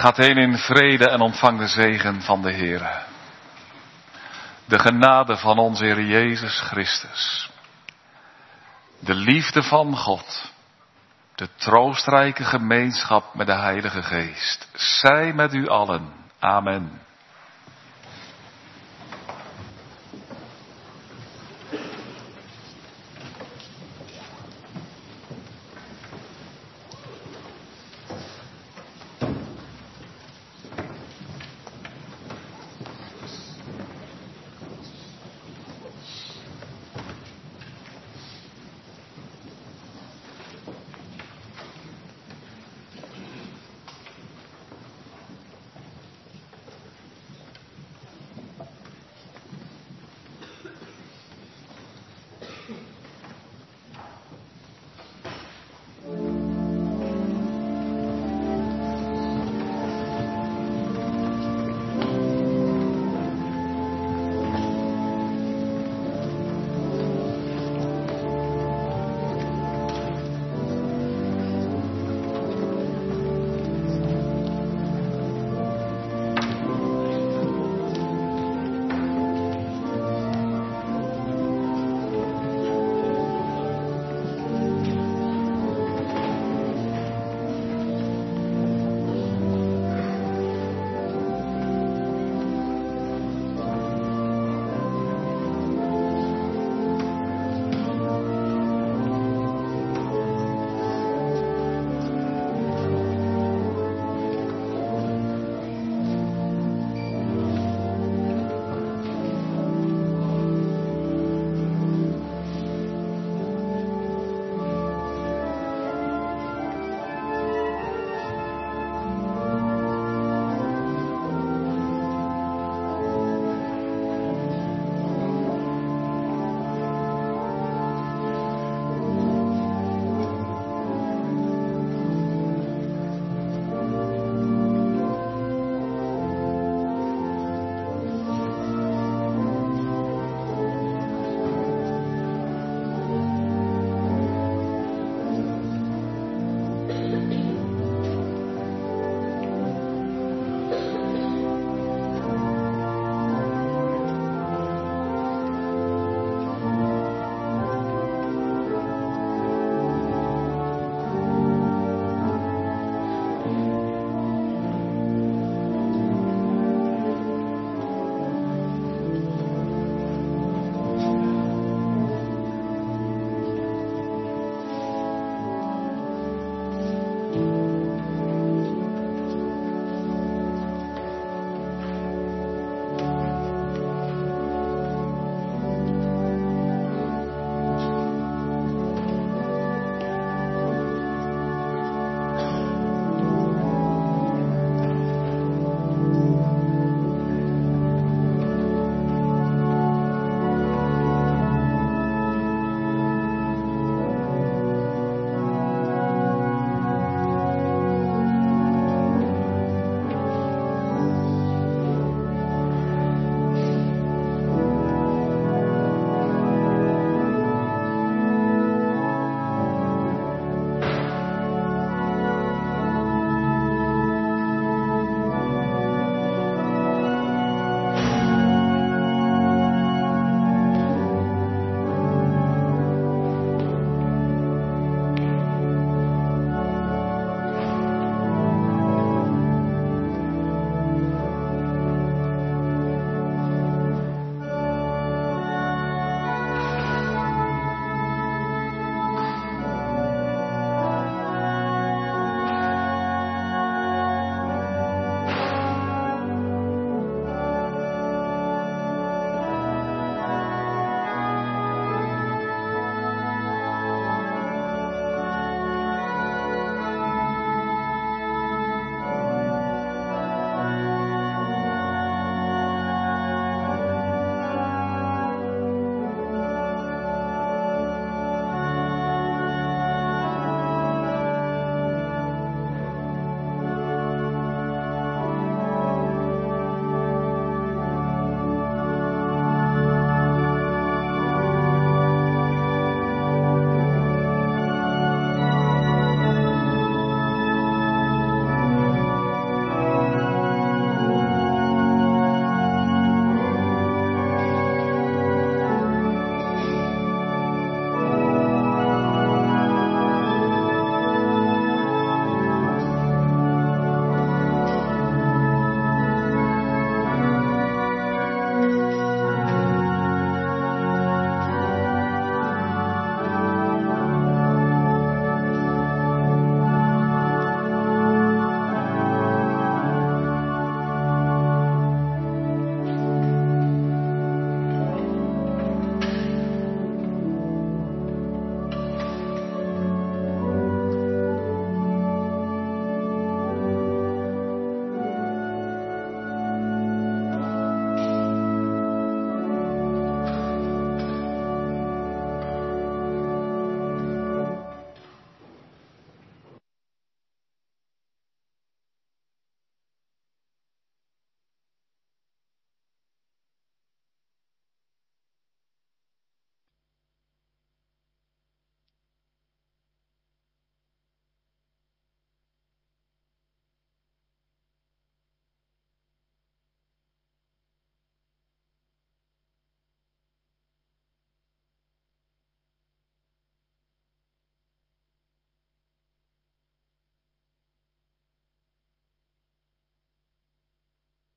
Gaat heen in vrede en ontvang de zegen van de Heere. De genade van onze Heer Jezus Christus. De liefde van God. De troostrijke gemeenschap met de Heilige Geest. Zij met u allen. Amen.